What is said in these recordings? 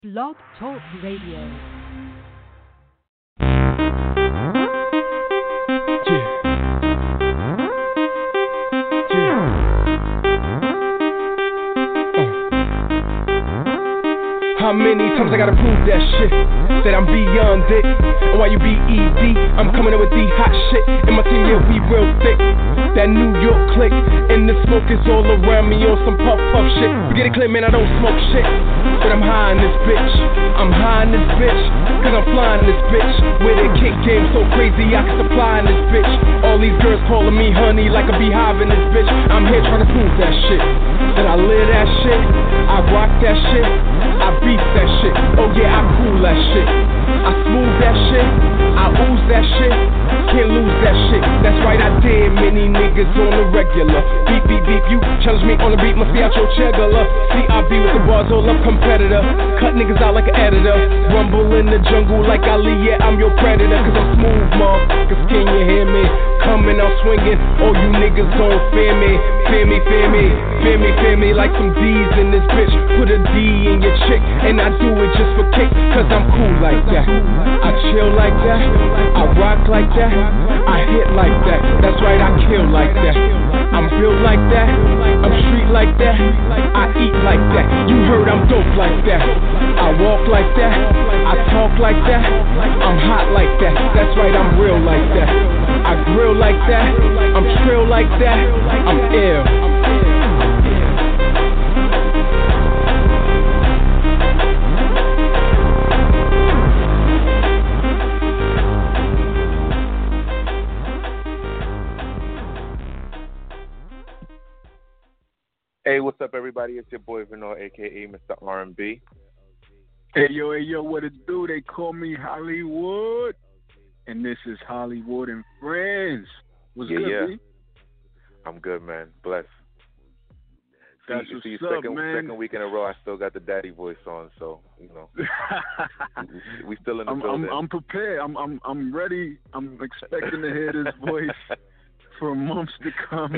Blog Talk Radio. How many times I gotta prove that shit? That I'm beyond it. And while you BED, I'm coming up with the hot shit. In my team, yeah, we real thick. That New York click. And the smoke is all around me on some puff shit. You get it clear, man, I don't smoke shit. But I'm high in this bitch. I'm high in this bitch. Cause I'm flying this bitch. With a kick game so crazy, I can supply in this bitch. All these girls calling me honey like a beehive in this bitch. I'm here trying to prove that shit. That I live that shit. I rock that shit. I beat that shit. Oh yeah, I cool that shit. I smooth that shit. I ooze that shit. Can't lose that shit. That's right, I did many niggas on the regular. Beep, beep, beep, you challenge me on the beat, must be out your cheddar. CRB with the bars, all up competitor. Cut niggas out like an editor. Rumble in the jungle like Ali, yeah, I'm your predator. Cause I'm smooth, motherfuckers, can you hear me? Coming out swinging, all you niggas gon' fear me. Fear me, fear me, fear me, fear me. Like some D's in this bitch. Put a D in your chick, and I do it just for kick. Cause I'm cool like that. I chill like that. I rock like that. I hit like that. That's right, I kill like that. I'm built like that. I'm street like that. I eat like that. You heard I'm dope like that. I walk like that. I talk like that. I'm hot like that. That's right, I'm real like that. I grill like that. I'm trill like that. I'm ill. Hey, what's up, everybody? It's your boy Vinod, a.k.a. Mr. R&B. Hey, yo, what it do? They call me Hollywood. And this is Hollywood and Friends. What's good, B? I'm good, man. Blessed. That's see, what's up, man. Second week in a row, I still got the daddy voice on, so, you know. we still in the building. I'm prepared. I'm ready. I'm expecting to hear this voice for months to come.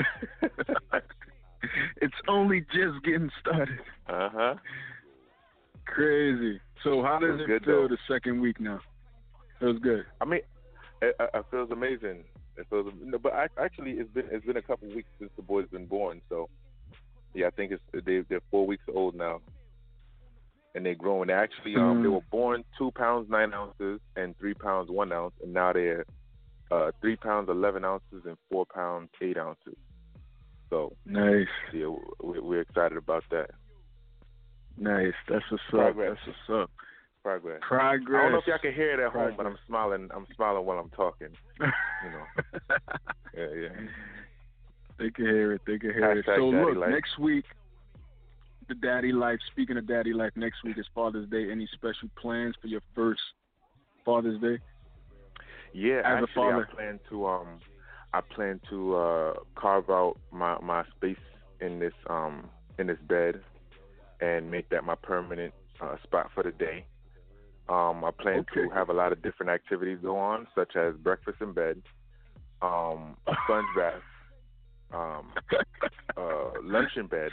It's only just getting started. Uh-huh. Crazy. So how does it feel the second week now? It was good. I mean, it feels amazing. But actually, it's been a couple weeks since the boy's been born. So, yeah, I think they're 4 weeks old now, and they're growing. They actually they were born 2 pounds 9 ounces and 3 pounds 1 ounce, and now they're 3 pounds 11 ounces and 4 pounds 8 ounces. So nice. Yeah, we're excited about that. Nice. That's what's Progress. up. That's what's up. Progress. I don't know if y'all can hear it at home, but I'm smiling. I'm smiling while I'm talking. You know. Yeah. They can hear it. Hashtag So look, life. next week, the daddy life. Speaking of daddy life, next week is Father's Day. Any special plans for your first Father's Day? Yeah, as actually, a father, I plan to carve out my space in this bed and make that my permanent spot for the day. I plan to have a lot of different activities go on, such as breakfast in bed, sponge bath, lunch in bed,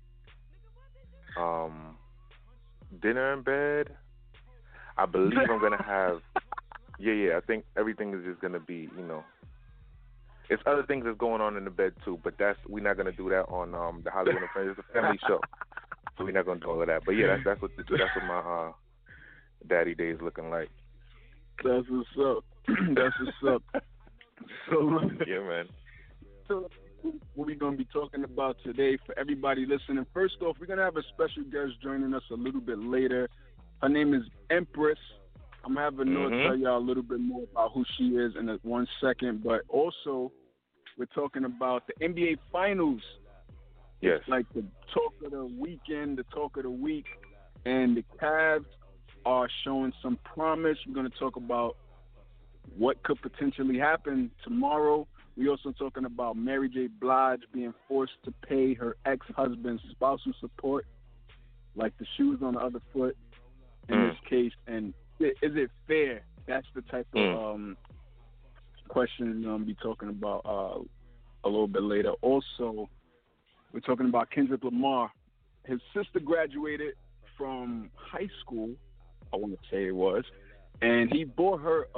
dinner in bed. I believe I'm gonna have. Yeah. I think everything is just gonna be, you know. It's other things that's going on in the bed too, but we're not gonna do that on the Hollywood and Friends. It's a family show, so we're not gonna do all of that. But yeah, that's what my daddy day is looking like. That's what's up. That's what's up. So yeah, man. So what we're gonna be talking about today for everybody listening. First off, we're gonna have a special guest joining us a little bit later. Her name is Empress. I'm having Noah tell y'all a little bit more about who she is in 1 second, but also we're talking about the NBA Finals. Yes. It's like the talk of the weekend, the talk of the week, and the Cavs are showing some promise. We're going to talk about what could potentially happen tomorrow. We're also talking about Mary J. Blige being forced to pay her ex-husband's spousal support, like the shoes on the other foot in this case, and is it fair? That's the type of question we'll be talking about a little bit later. Also, we're talking about Kendrick Lamar. His sister graduated from high school I want to say it was, and he bought her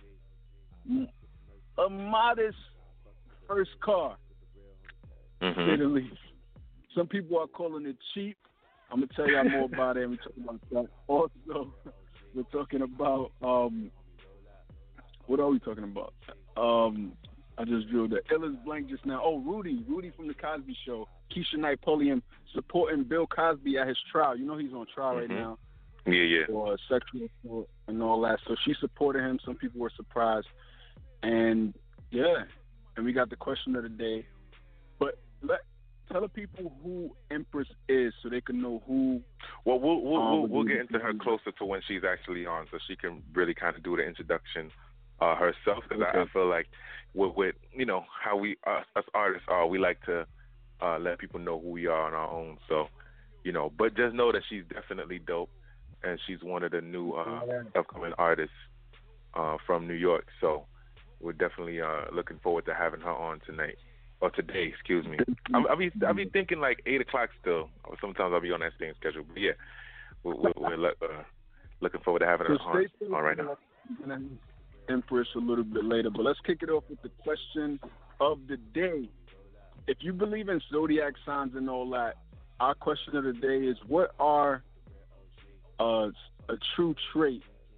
a modest first car, to say the least. Some people are calling it cheap. I'm gonna tell y'all more about it. And we talking about that. Also, we're talking about what are we talking about? I just drew the Illis blank just now. Oh, Rudy from the Cosby Show. Keisha Knight Pulliam supporting Bill Cosby at his trial. You know he's on trial right now. Yeah. For sexual assault and all that. So she supported him. Some people were surprised. And we got the question of the day. But tell the people who Empress is so they can know who. Well, we'll get into her closer to when she's actually on, so she can really kind of do the introduction herself. Because I feel like with how we us artists are, we like to let people know who we are on our own. So but just know that she's definitely dope, and she's one of the new upcoming artists from New York. So we're definitely looking forward to having her on tonight. Or today, excuse me. I'll be thinking like 8 o'clock still. Sometimes I'll be on that same schedule. But yeah, we're looking forward to having her on right now. Empress a little bit later, but let's kick it off with the question of the day. If you believe in zodiac signs and all that, our question of the day is: what are a true trait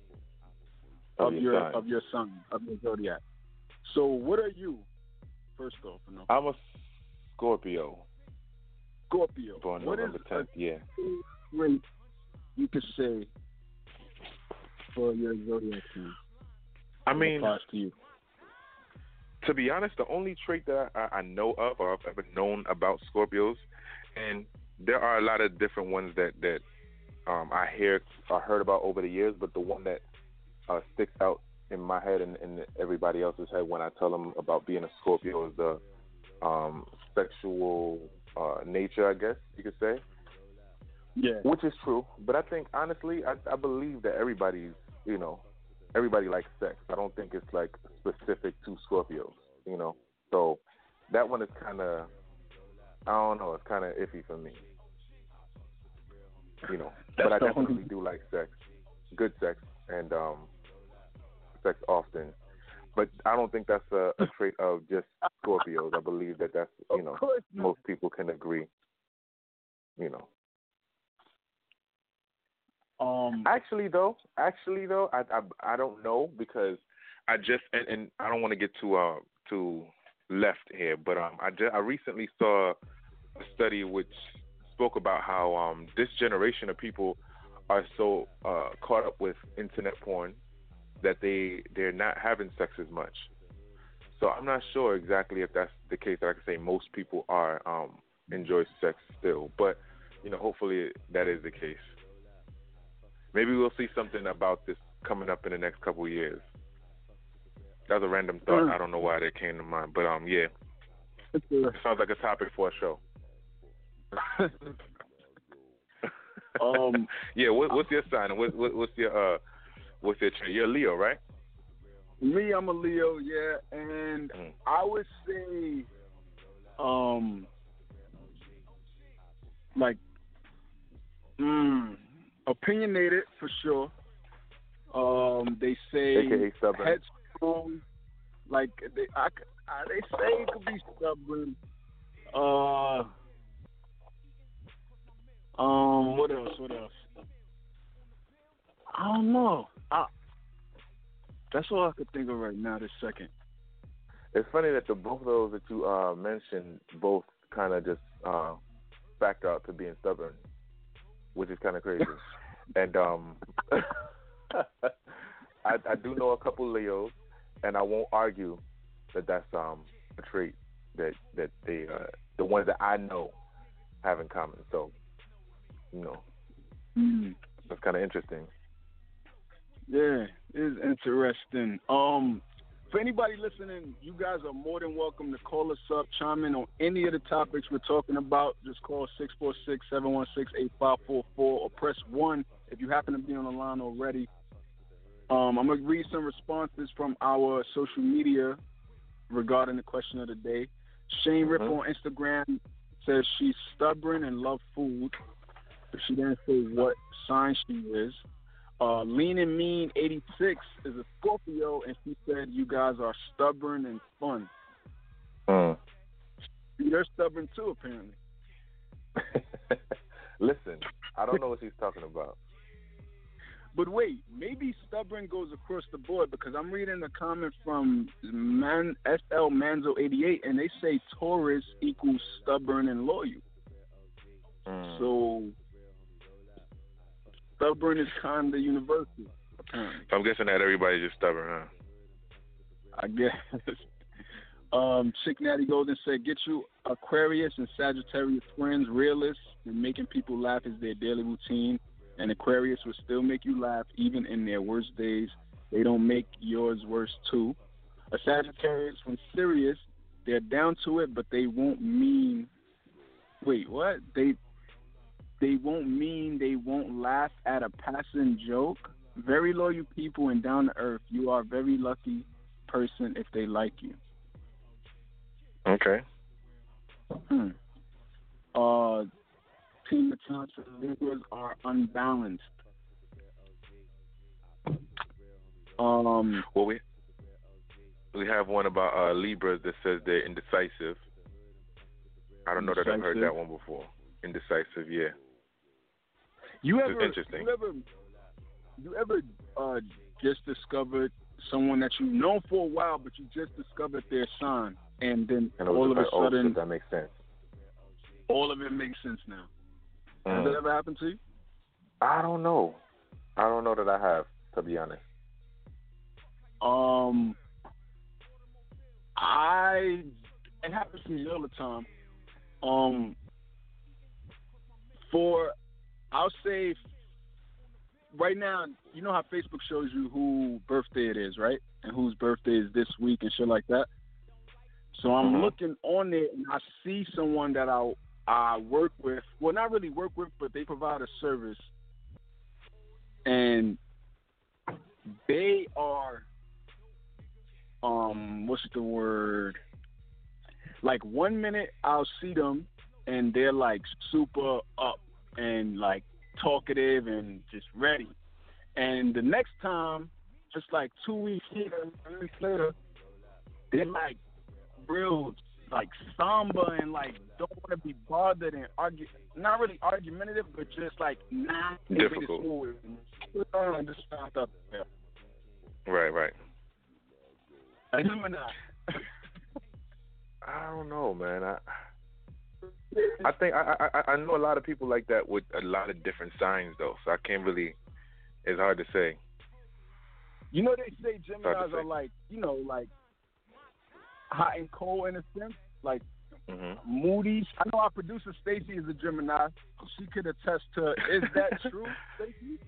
of your sign, of your zodiac? So, what are you? First off, I'm a Scorpio. Born November 10th, yeah. Trait you could say for your zodiac sign? I mean, to be honest, the only trait that I know of or I've ever known about Scorpios, and there are a lot of different ones that I heard about over the years, but the one that sticks out in my head and everybody else's head when I tell them about being a Scorpio is the sexual nature, I guess you could say. Yeah. Which is true, but I think honestly, I believe that everybody likes sex. I don't think it's like specific to Scorpios, So that one is kind of, I don't know, it's kind of iffy for me, But I definitely do like sex, good sex, and sex often. But I don't think that's a trait of just Scorpios. I believe that's most people can agree, Actually though, I don't know, because I just and I don't want to get too left here, but I recently saw a study which spoke about how this generation of people are so caught up with internet porn that they're not having sex as much. So I'm not sure exactly if that's the case. I can say most people are enjoy sex still, but hopefully that is the case. Maybe we'll see something about this coming up in the next couple of years. That was a random thought. I don't know why that came to mind, but yeah, it sounds like a topic for a show. Yeah. What's your sign? What's your trait? You're a Leo, right? Me, I'm a Leo. Yeah, and I would say, opinionated for sure. They say AKA stubborn. Headstrong. Like they say it could be stubborn. What else? I don't know. That's all I could think of right now. This second. It's funny that both of those that you mentioned both kind of just factor out to being stubborn, which is kind of crazy. And I do know a couple Leos, and I won't argue that that's a trait that they the ones that I know have in common. So that's kind of interesting. Yeah, it is interesting. For anybody listening, you guys are more than welcome to call us up, chime in on any of the topics we're talking about. Just call 646-716-8544 or press 1 if you happen to be on the line already. I'm going to read some responses from our social media regarding the question of the day. Shane Rip on Instagram says she's stubborn and loves food, but she didn't say what sign she is. Lean and Mean 86 is a Scorpio, and she said you guys are stubborn and fun. You're stubborn too, apparently. Listen, I don't know what she's talking about. But wait, maybe stubborn goes across the board, because I'm reading a comment from SL Manzo 88, and they say Taurus equals stubborn and loyal. So stubborn is kind of universal, apparently. So I'm guessing that everybody's just stubborn, huh? I guess. Chick Natty Golden said, get you Aquarius and Sagittarius friends, realists, and making people laugh is their daily routine. And Aquarius will still make you laugh even in their worst days. They don't make yours worse too. A Sagittarius, when serious, they're down to it, but they won't mean. Wait, what? They won't mean they won't laugh at a passing joke. Very loyal people and down to earth. You are a very lucky person if they like you. Okay. Team Johnson, Libras are unbalanced. Well, we have one about Libras that says they're indecisive. I don't know that I've heard that one before. Indecisive, yeah. Interesting. You ever just discovered someone that you've known for a while, but you just discovered their sign, and then all of a sudden, that makes sense. All of it makes sense now. Has that ever happened to you? I don't know. I don't know that I have, to be honest. It happens to me all the time. I'll say right now, you know how Facebook shows you who birthday it is, right? And whose birthday is this week and shit like that. So I'm looking on there and I see someone that I work with. Well, not really work with, but they provide a service. And they are, what's the word? Like 1 minute I'll see them and they're like super up and like talkative and just ready. And the next time, just like 2 weeks later, they're like real like somber and like don't want to be bothered and argue, not really argumentative, but just like not difficult. Just found out there. Right. I don't know, man. I think I know a lot of people like that with a lot of different signs though, so I can't really. It's hard to say. You know, they say Geminis are like, you know, like hot and cold in a sense, like moody. I know our producer Stacy is a Gemini. She could attest to. Is that true, Stacy?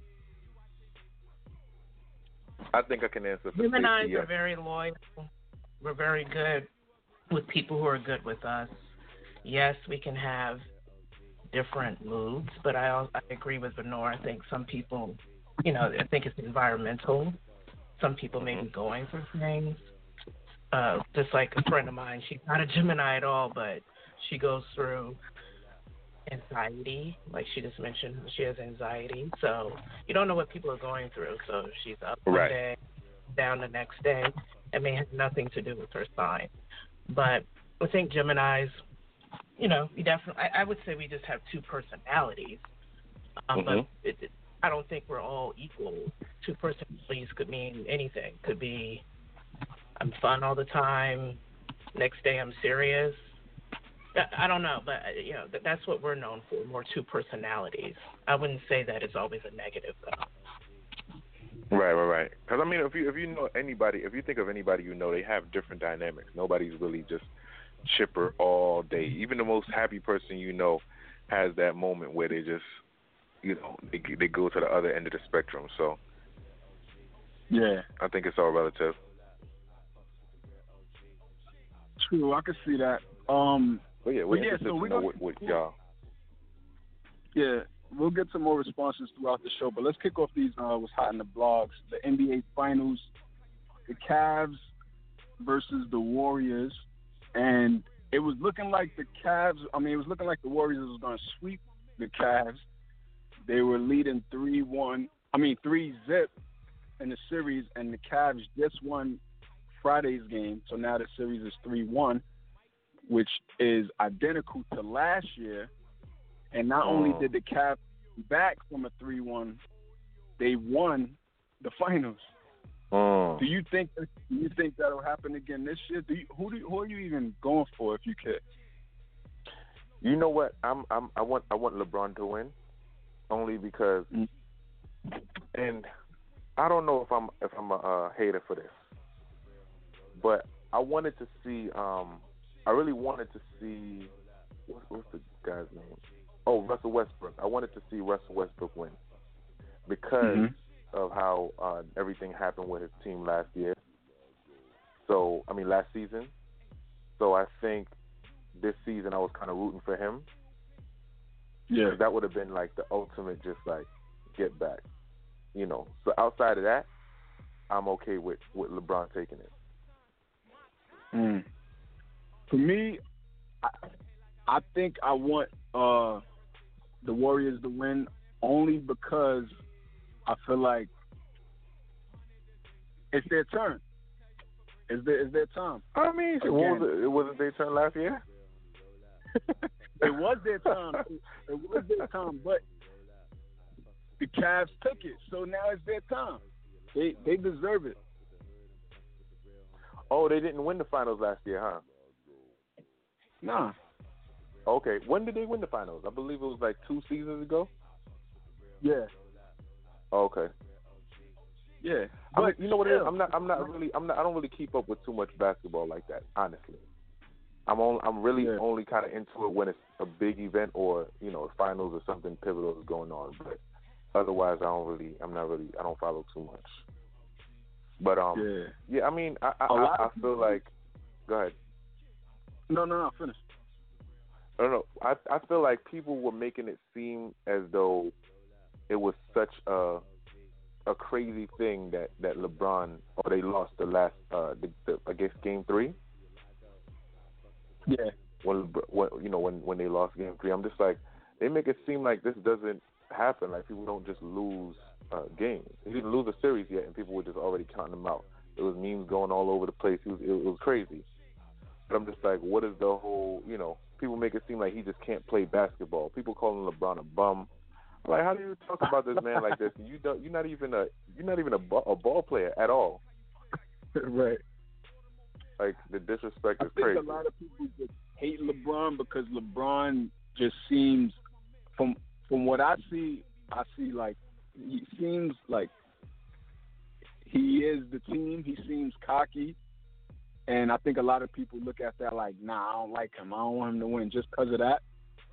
I think I can answer for Geminis Stacey, yes. are very loyal. We're very good with people who are good with us. Yes, we can have different moods, but I agree with Bernard. I think some people, you know, I think it's environmental. Some people may be going through things. Just like a friend of mine, she's not a Gemini at all, but she goes through anxiety. Like she just mentioned, she has anxiety. So you don't know what people are going through. So she's up one day, down the next day. It may have nothing to do with her sign. But I think Geminis, you know, we definitely, I would say we just have two personalities. But I don't think we're all equal. Two personalities could mean anything. Could be I'm fun all the time. Next day I'm serious. I don't know, but you know that's what we're known for. More two personalities. I wouldn't say that it's always a negative though. Right. Because I mean, if you know anybody, if you think of anybody you know, they have different dynamics. Nobody's really just chipper all day. Even the most happy person you know has that moment where they just, you know, they go to the other end of the spectrum. So yeah, I think it's all relative. True, I can see that. But yeah, we're interested to know what y'all. Yeah, we'll get some more responses throughout the show, but let's kick off these what's hot in the blogs. The NBA Finals, the Cavs versus the Warriors, and it was looking like the Warriors was going to sweep the Cavs. They were leading 3-1 3-0 in the series, and the Cavs just won Friday's game, so now the series is 3-1, which is identical to last year. And not only did the Cavs back from a 3-1, they won the finals. Do you think that'll happen again this year? Who are you even going for if you could? You know what? I want LeBron to win, only because, and I don't know if I'm a hater for this, but I wanted to see. I really wanted to see what's the guy's name? Oh, Russell Westbrook. I wanted to see Russell Westbrook win because of how everything happened with his team last year. So, last season. So I think this season I was kind of rooting for him. Yeah. That would have been like the ultimate just like get back. So outside of that, I'm okay with LeBron taking it. For me, I think I want the Warriors to win only because I feel like it's their turn. It's their time. It wasn't their turn last year? It was their time. It was their time, but the Cavs took it, so now it's their time. They deserve it. Oh, they didn't win the finals last year, huh? Nah. Okay, when did they win the finals? I believe it was like 2 seasons ago. Yeah. Okay. Yeah. But you know what it is? I don't really keep up with too much basketball like that, honestly. I'm really only kind of into it when it's a big event or, finals or something pivotal is going on. But otherwise, I don't follow too much. But I feel like. Go ahead. No, finish. I don't know. I feel like people were making it seem as though it was such a crazy thing that LeBron, or they lost the last I guess Game 3. Yeah. When they lost Game 3, I'm just like, they make it seem like this doesn't happen. Like people don't just lose games. He didn't lose a series yet, and people were just already counting him out. There was memes going all over the place. It was crazy. But I'm just like, what is the whole? People make it seem like he just can't play basketball. People calling LeBron a bum. I'm like, how do you talk about this man like this? You're not even a ball player at all. Right. Like the disrespect is crazy. crazy. I think a lot of people just hate LeBron because LeBron just seems, from what I see like he seems like he is the team. He seems cocky. And I think a lot of people look at that like, nah, I don't like him. I don't want him to win just because of that.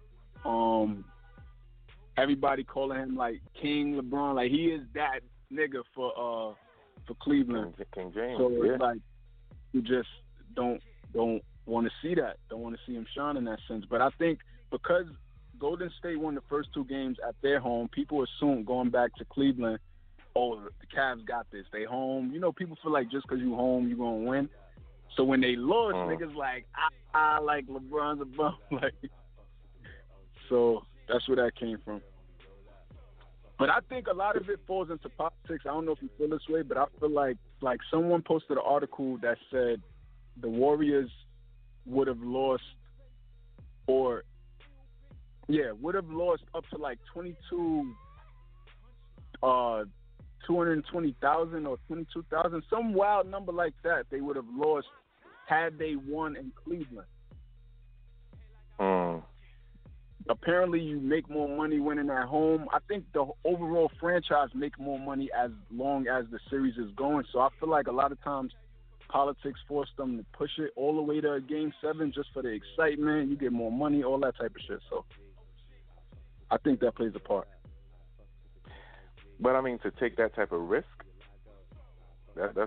Everybody calling him like King LeBron, like he is that nigga for Cleveland. King James. So it's like you just don't want to see that. Don't want to see him shine in that sense. But I think because Golden State won the first 2 games at their home, people assume going back to Cleveland, oh, the Cavs got this. They home. People feel like just because you home, you're gonna win. So when they lost, niggas like, I like LeBron's a bum. So that's where that came from. But I think a lot of it falls into politics. I don't know if you feel this way, but I feel like someone posted an article that said the Warriors would have lost up to like 220,000 or 22,000, some wild number like that. They would have lost had they won in Cleveland. Apparently, you make more money winning at home. I think the overall franchise make more money as long as the series is going. So I feel like a lot of times politics force them to push it all the way to Game 7 just for the excitement. You get more money, all that type of shit. So I think that plays a part. But to take that type of risk, that's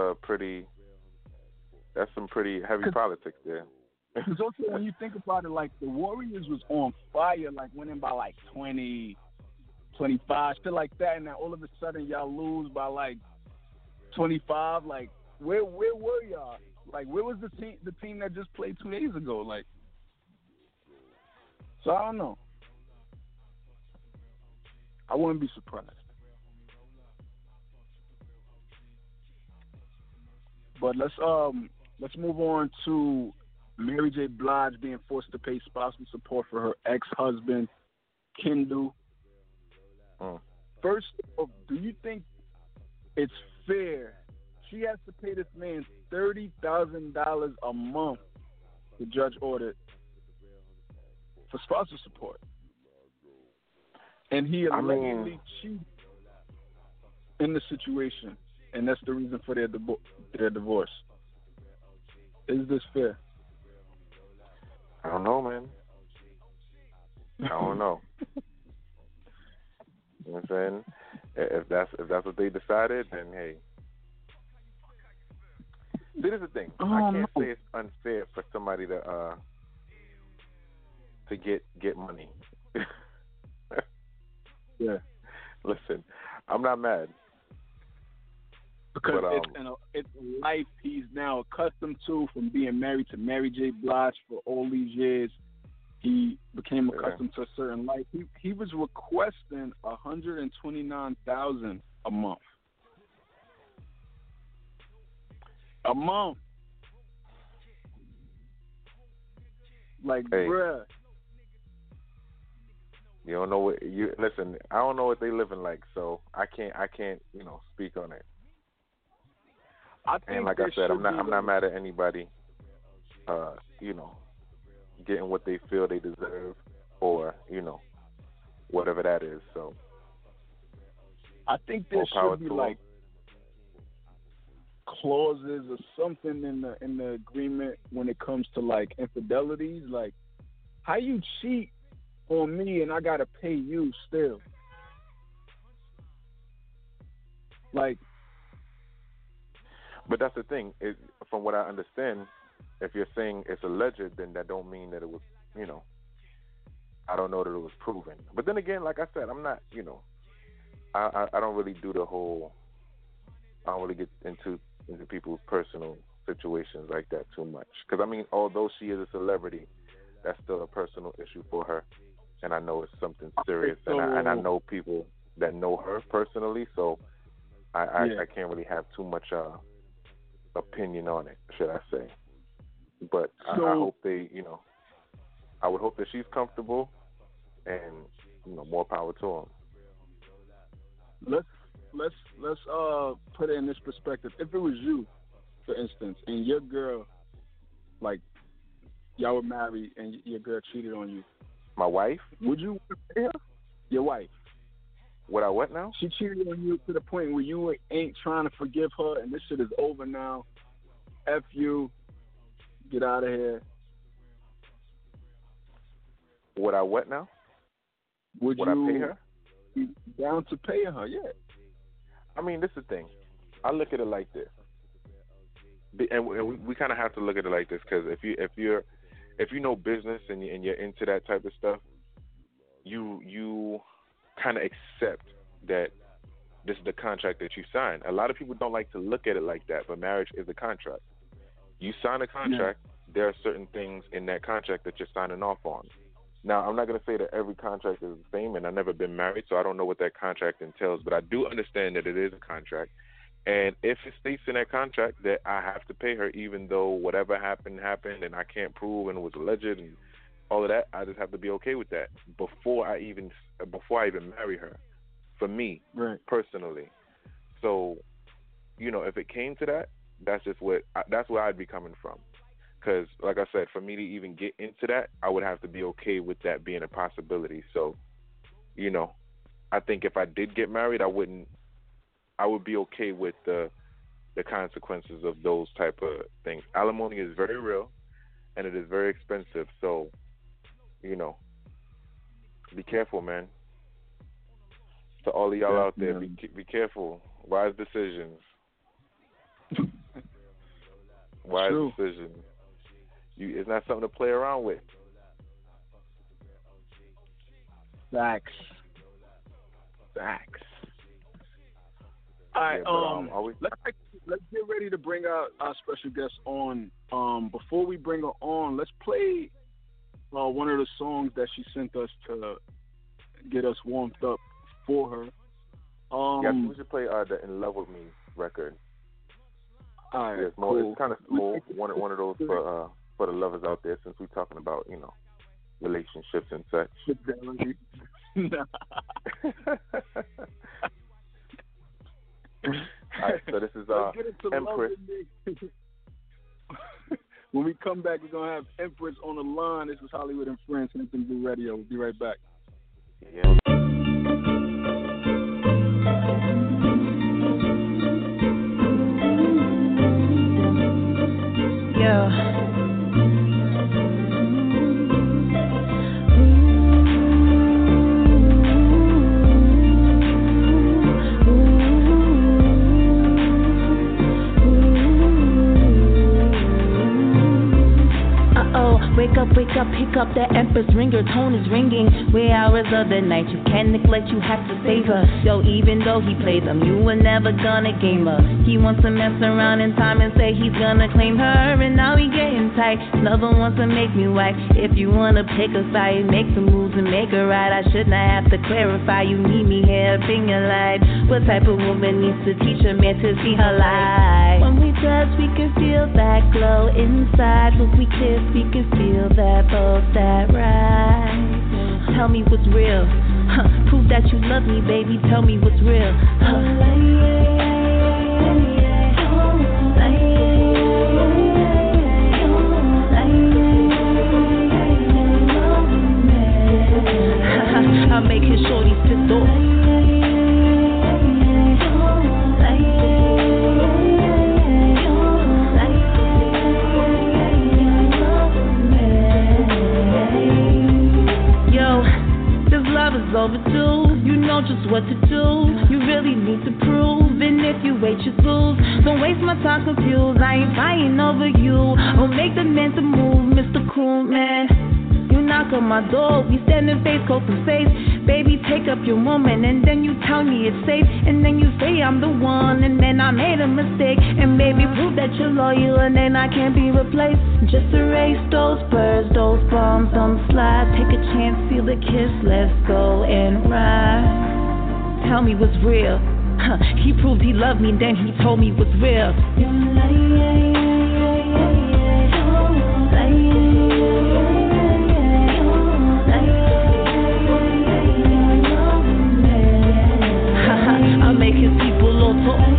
some pretty heavy politics there. Because also when you think about it, like the Warriors was on fire, like winning by like 20, 25, shit like that, and then all of a sudden y'all lose by like 25. Like where were y'all? Like where was the team that just played 2 days ago? Like, so I don't know. I wouldn't be surprised. But let's move on to Mary J. Blige being forced to pay spousal support for her ex-husband, Kendall. First off, do you think it's fair? She has to pay this man $30,000 a month, the judge ordered, for spousal support. And he allegedly cheated in the situation, and that's the reason for their divorce. Is this fair? I don't know, man. I don't know. You know what I'm saying? If that's what they decided, then hey. This is the thing. I can't say it's unfair for somebody to get money. Yeah. Listen, I'm not mad. Because it's a life he's now accustomed to from being married to Mary J. Blige for all these years. He became accustomed to a certain life. He was requesting $129,000 a month. A month. Like, hey, bruh. You don't know what you listen. I don't know what they living like, so I can't speak on it. And like I said, I'm not mad at anybody. Getting what they feel they deserve, or whatever that is. So I think there should be like clauses or something in the agreement when it comes to like infidelities. Like, how you cheat on me and I gotta pay you still? Like, but that's the thing. From what I understand, if you're saying it's alleged, then that don't mean that it was, I don't know that it was proven. But then again, like I said, I'm not, I don't really do the whole, I don't really get into people's personal situations like that too much. Because, I mean, although she is a celebrity, that's still a personal issue for her. And I know it's something serious. And I know people that know her personally, so I can't really have too much opinion on it, should I say. But I hope they, I would hope that she's comfortable, and more power to them. Let's put it in this perspective. If it was you, for instance, and your girl, like, y'all were married and your girl cheated on you. My wife? Would you pay her? Your wife. Would I what now? She cheated on you to the point where you ain't trying to forgive her, and this shit is over now. F you. Get out of here. Would I what now? Would I pay her? Be down to pay her? Yeah. I mean, this is the thing. I look at it like this, and we kind of have to look at it like this, because if you know business and you're into that type of stuff, you kind of accept that this is the contract that you sign. A lot of people don't like to look at it like that, but marriage is a contract. You sign a contract, there are certain things in that contract that you're signing off on. Now, I'm not going to say that every contract is the same, and I've never been married, so I don't know what that contract entails, but I do understand that it is a contract. And if it states in that contract that I have to pay her, even though whatever happened, and I can't prove and it was alleged and all of that, I just have to be okay with that before I even marry her, for me, personally. So, if it came to that, that's where I'd be coming from. Because, like I said, for me to even get into that, I would have to be okay with that being a possibility. So, I think if I did get married, I would be okay with the consequences of those type of things. Alimony is very real, and it is very expensive. So, be careful, man. To all of y'all out there, be careful. Wise decisions. Wise decisions. It's not something to play around with. Facts. All right, let's get ready to bring out our special guest on. Before we bring her on, let's play one of the songs that she sent us to get us warmed up for her. We should play the "In Love with Me" record. All right, Yeah, it's more. cool. It's kind of smooth. One of those for the lovers out there, since we're talking about relationships and such. Fidelity. Nah. All right, so this is Let's get into Empress. Love with Me. When we come back, we're gonna have Empress on the line. This is Hollywood and Friends, Hampton Blue Radio. We'll be right back. Yeah. Yeah. Wake up, pick up that Empress ringer, tone is ringing. Where hours of the night, you can't neglect, you have to save her. Yo, even though he plays them, you were never gonna game her. He wants to mess around in time and say he's gonna claim her, and now he getting tight. Lover wants to make me whack. If you wanna pick a side, make some moves and make her right. I should not have to clarify, you need me here up in your life. What type of woman needs to teach a man to see her light? When we touch, we can feel that glow inside. When we kiss, we can feel that both that right. Tell me what's real. Prove that you love me, baby. Tell me what's real. I'll make his shorties pissed off. Overdue, you know just what to do. You really need to prove, and if you wait, you lose. Don't waste my time confused. I ain't fighting over you. Or make the man to move, Mr. Cool Man. You knock on my door, we standing face close to face. Baby, take up your moment, and then you tell me it's safe. And then you say I'm the one, and then I made a mistake. And baby, prove that you're loyal, and then I can't be replaced. Just erase those birds, those bombs on the slide. Take a chance, feel the kiss, let's go and ride. Tell me what's real. He proved he loved me, then he told me what's real. I'll make his people all talk.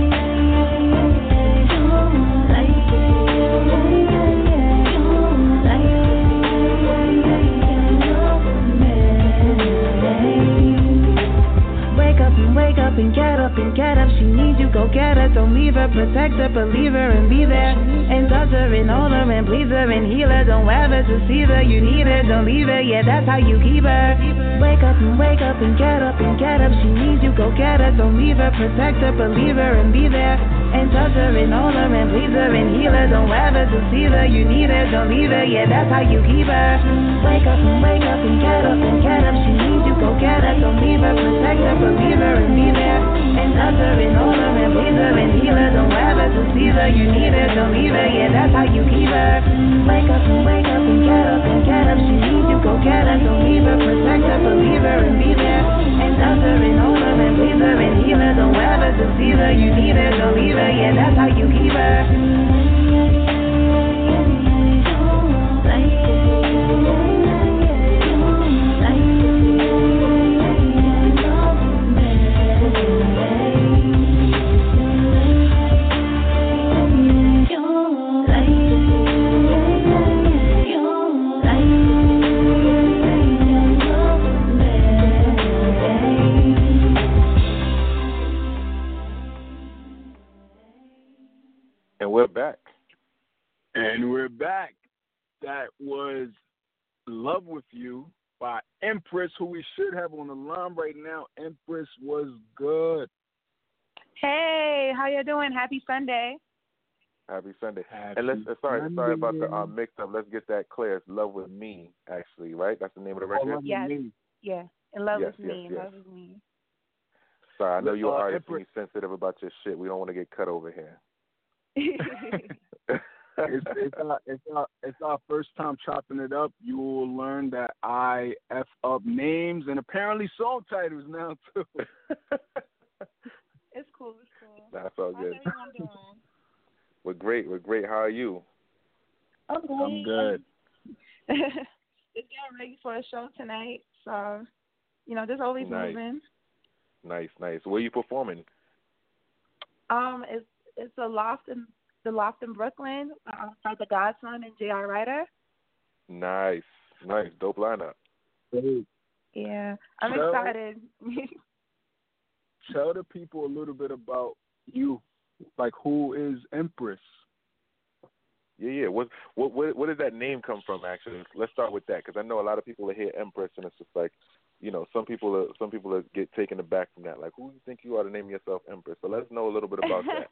Wake up and get up and get up. She needs you, go get her. Don't leave her, protect her, believe her and be there. And touch her and hold her and please her and heal her. Don't ever deceive her, you need her, don't leave her. Yeah, that's how you keep her. Wake up and get up and get up. She needs you, go get her. Don't leave her, protect her, believe her and be there. And touch her and hold her and please her and heal her. Don't ever deceive her, you need her, don't leave her. Yeah, that's how you keep her. Wake up and get up and get up. She needs you, go get her. Don't leave her, protect her, believe her and be there. And touch her and hold her and please her and heal her. Don't ever deceive her, you need her, don't leave her. Yeah, that's how you keep her. Wake up and get up and get up. She needs you, go get her. Don't leave her, protect her, believe her and be there. And touch her and hold her and please her and heal her. Don't ever deceive her, you need her, don't leave her. Yeah, that's how you keep her. We're back. And we're back. That was Love With You by Empress, who we should have on the line right now. Empress, was good. Hey, how you doing? Happy Sunday. Happy Sunday. Happy And sorry about the Sunday. mix up. Let's get that clear. It's Love With Me, actually, right? That's the name of the record? Yes. Yeah. In love Yes, with me. yes. Love with me. Sorry, I know you're artists and Empress. you're sensitive about your shit. We don't want to get cut over here. It's our first time chopping it up. You will learn that I F up names and apparently song titles now too. It's cool. That's all How's good. everyone doing? We're great. We're great. How are you? I'm great. I'm good. Just getting ready for a show tonight, so just always Nice. moving. Nice. Where are you performing? It's the Loft in Brooklyn, by the Godson and J.R. Ryder. Nice. Dope lineup. Hey, Yeah, I'm So- excited. tell the people a little bit about you. Like, who is Empress? Yeah. What did that name come from? Actually, let's start with that because I know a lot of people hear Empress and it's just like, some people get taken aback from that. Like, who do you think you are to name yourself Empress? So let's know a little bit about that.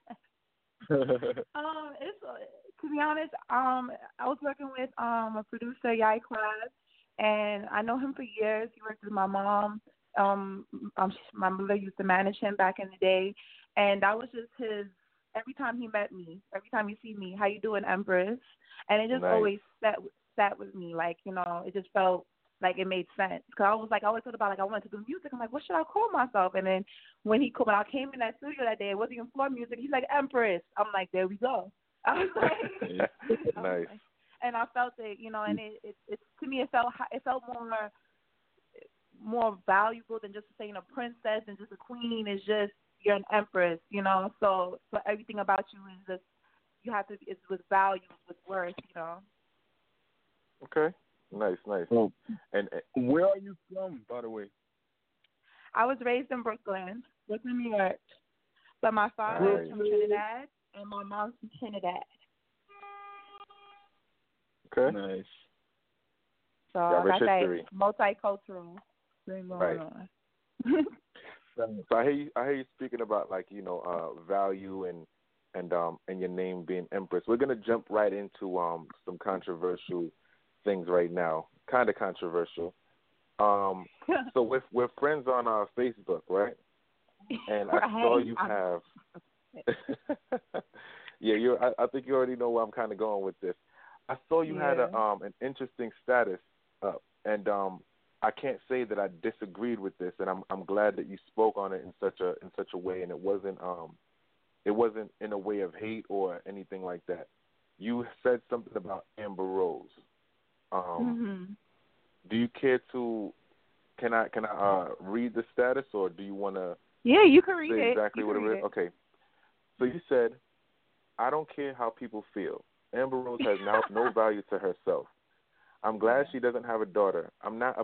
It's to be honest, I was working with a producer, Yai Class, and I know him for years. He worked with my mom. My mother used to manage him back in the day, and that was just his. Every time he met me, every time he see me, how you doing, Empress? And it just Nice. always sat with me, like it just felt like it made sense. Cause I always thought about I wanted to do music. I'm like, what should I call myself? And then when I came in that studio that day, it wasn't even floor music. He's like, Empress. I'm like, there we go. I was like, Nice. And I felt it, and it to me it felt more valuable than just saying a princess and just a queen. It's just you're an empress, So everything about you is just it's with value, with worth, Okay. Nice. Oh, And where are you from, by the way? I was raised in Brooklyn, New York, but my father is from Trinidad and my mom's from Trinidad. okay. Nice. So Yeah, I rich got history. that multicultural thing going Right. on. So I hear you speaking about value and your name being Empress. We're gonna jump right into some controversial things right now. Kind of controversial. So we're friends on Facebook, right? And I saw you have. Yeah, I think you already know where I'm kind of going with this. I saw you had an interesting status up, and I can't say that I disagreed with this, and I'm glad that you spoke on it in such a way, and it wasn't in a way of hate or anything like that. You said something about Amber Rose. Do you care to? Can I read the status, or do you want to? Yeah, you can read say it. exactly what it is. Okay. So you said, I don't care how people feel. Amber Rose has now no value to herself. I'm glad she doesn't have a daughter. It's not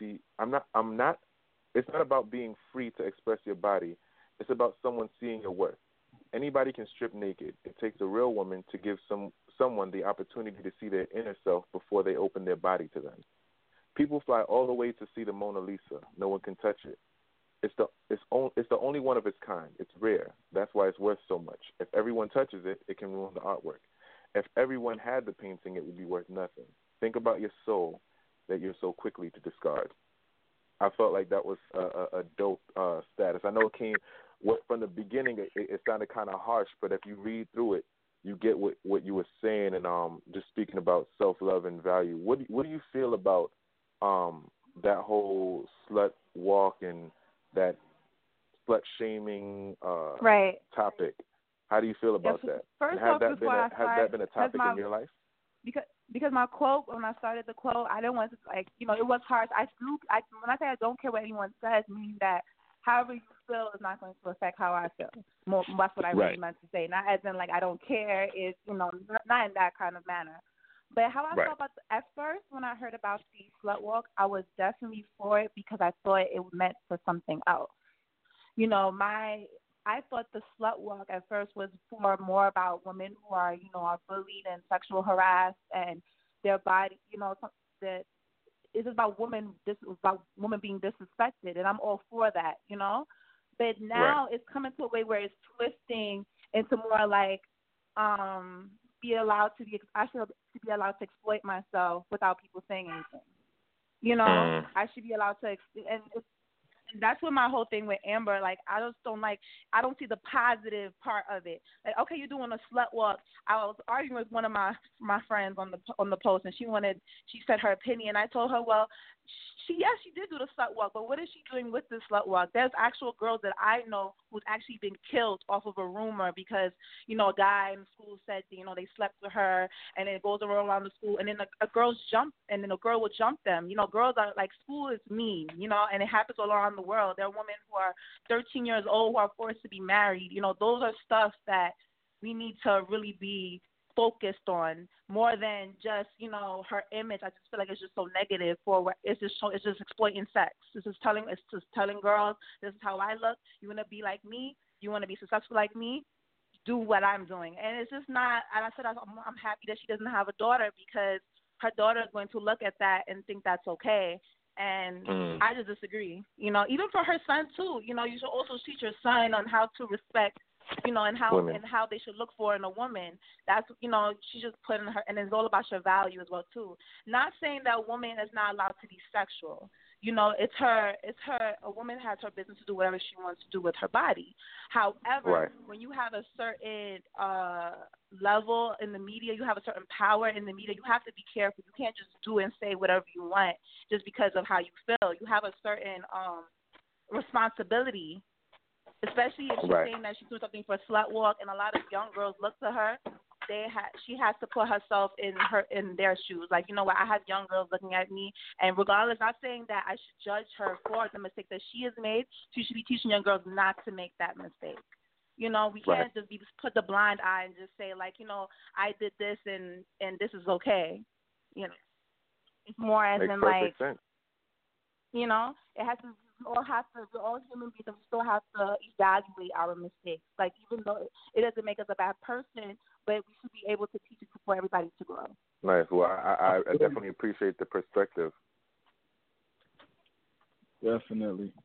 about being free to express your body. It's about someone seeing your worth. Anybody can strip naked. It takes a real woman to give someone the opportunity to see their inner self before they open their body to them. People fly all the way to see the Mona Lisa. No one can touch it. It's the only one of its kind. It's rare. That's why it's worth so much. If everyone touches it, it can ruin the artwork. If everyone had the painting, it would be worth nothing. Think about your soul that you're so quickly to discard. I felt like that was a dope status. I know it came from the beginning. It sounded kind of harsh, but if you read through it, you get what you were saying, and just speaking about self-love and value. What do you feel about that whole slut walk and that slut shaming topic? How do you feel about that? First has off, that been a topic in your life? Because my quote, when I started the quote, I didn't want to, it was harsh. When I say I don't care what anyone says, meaning that however you feel is not going to affect how I feel. That's what I really meant to say. Not as in, I don't care. It's, not in that kind of manner. But how I felt about at first when I heard about the slut walk, I was definitely for it because I thought it meant for something else. I thought the slut walk at first was more about women who are, are bullied and sexual harassed and their body, that it's about women. This is about women being disrespected, and I'm all for that, But now it's coming to a way where it's twisting into more I should be allowed to exploit myself without people saying anything. I should be allowed to, and that's what my whole thing with Amber. I don't see the positive part of it. Okay, you're doing a slut walk. I was arguing with one of my friends on the post, and she said her opinion. I told her, well, she did do the slut walk, but what is she doing with the slut walk? There's actual girls that I know who's actually been killed off of a rumor because, you know, a guy in the school said, you know, they slept with her, and then it goes around the school, and then a girl's jump, and then a girl will jump them. You know, girls are like, school is mean, you know, and it happens all around the world. There are women who are 13 years old who are forced to be married. You know, those are stuff that we need to really be focused on more than just, you know, her image. I just feel like it's just so negative it's just exploiting sex. It's just telling girls, this is how I look. You want to be like me? You want to be successful like me? Do what I'm doing. And it's just not, and I said I'm happy that she doesn't have a daughter because her daughter is going to look at that and think that's okay. And I just disagree. You know, even for her son too, you know, you should also teach your son on how to respect, you know, and how women. and how they should look for in a woman. That's, you know, she just put in her, and it's all about your value as well too. Not saying that a woman is not allowed to be sexual. You know, it's her. A woman has her business to do whatever she wants to do with her body. However, when you have a certain level in the media, you have a certain power in the media. You have to be careful. You can't just do and say whatever you want just because of how you feel. You have a certain responsibility. Especially if she's saying that she's doing something for slut walk, and a lot of young girls look to her, she has to put herself in their shoes. Like, you know what, I have young girls looking at me, and regardless, not saying that I should judge her for the mistake that she has made, she should be teaching young girls not to make that mistake. You know, we can't just put the blind eye and just say, like, you know, I did this and this is okay. You know, it's more as in like, sense. You know, it has to. We're all human beings, and we still have to evaluate our mistakes. Like, even though it doesn't make us a bad person, but we should be able to teach it for everybody to grow. Nice. Well, I definitely appreciate the perspective. Definitely.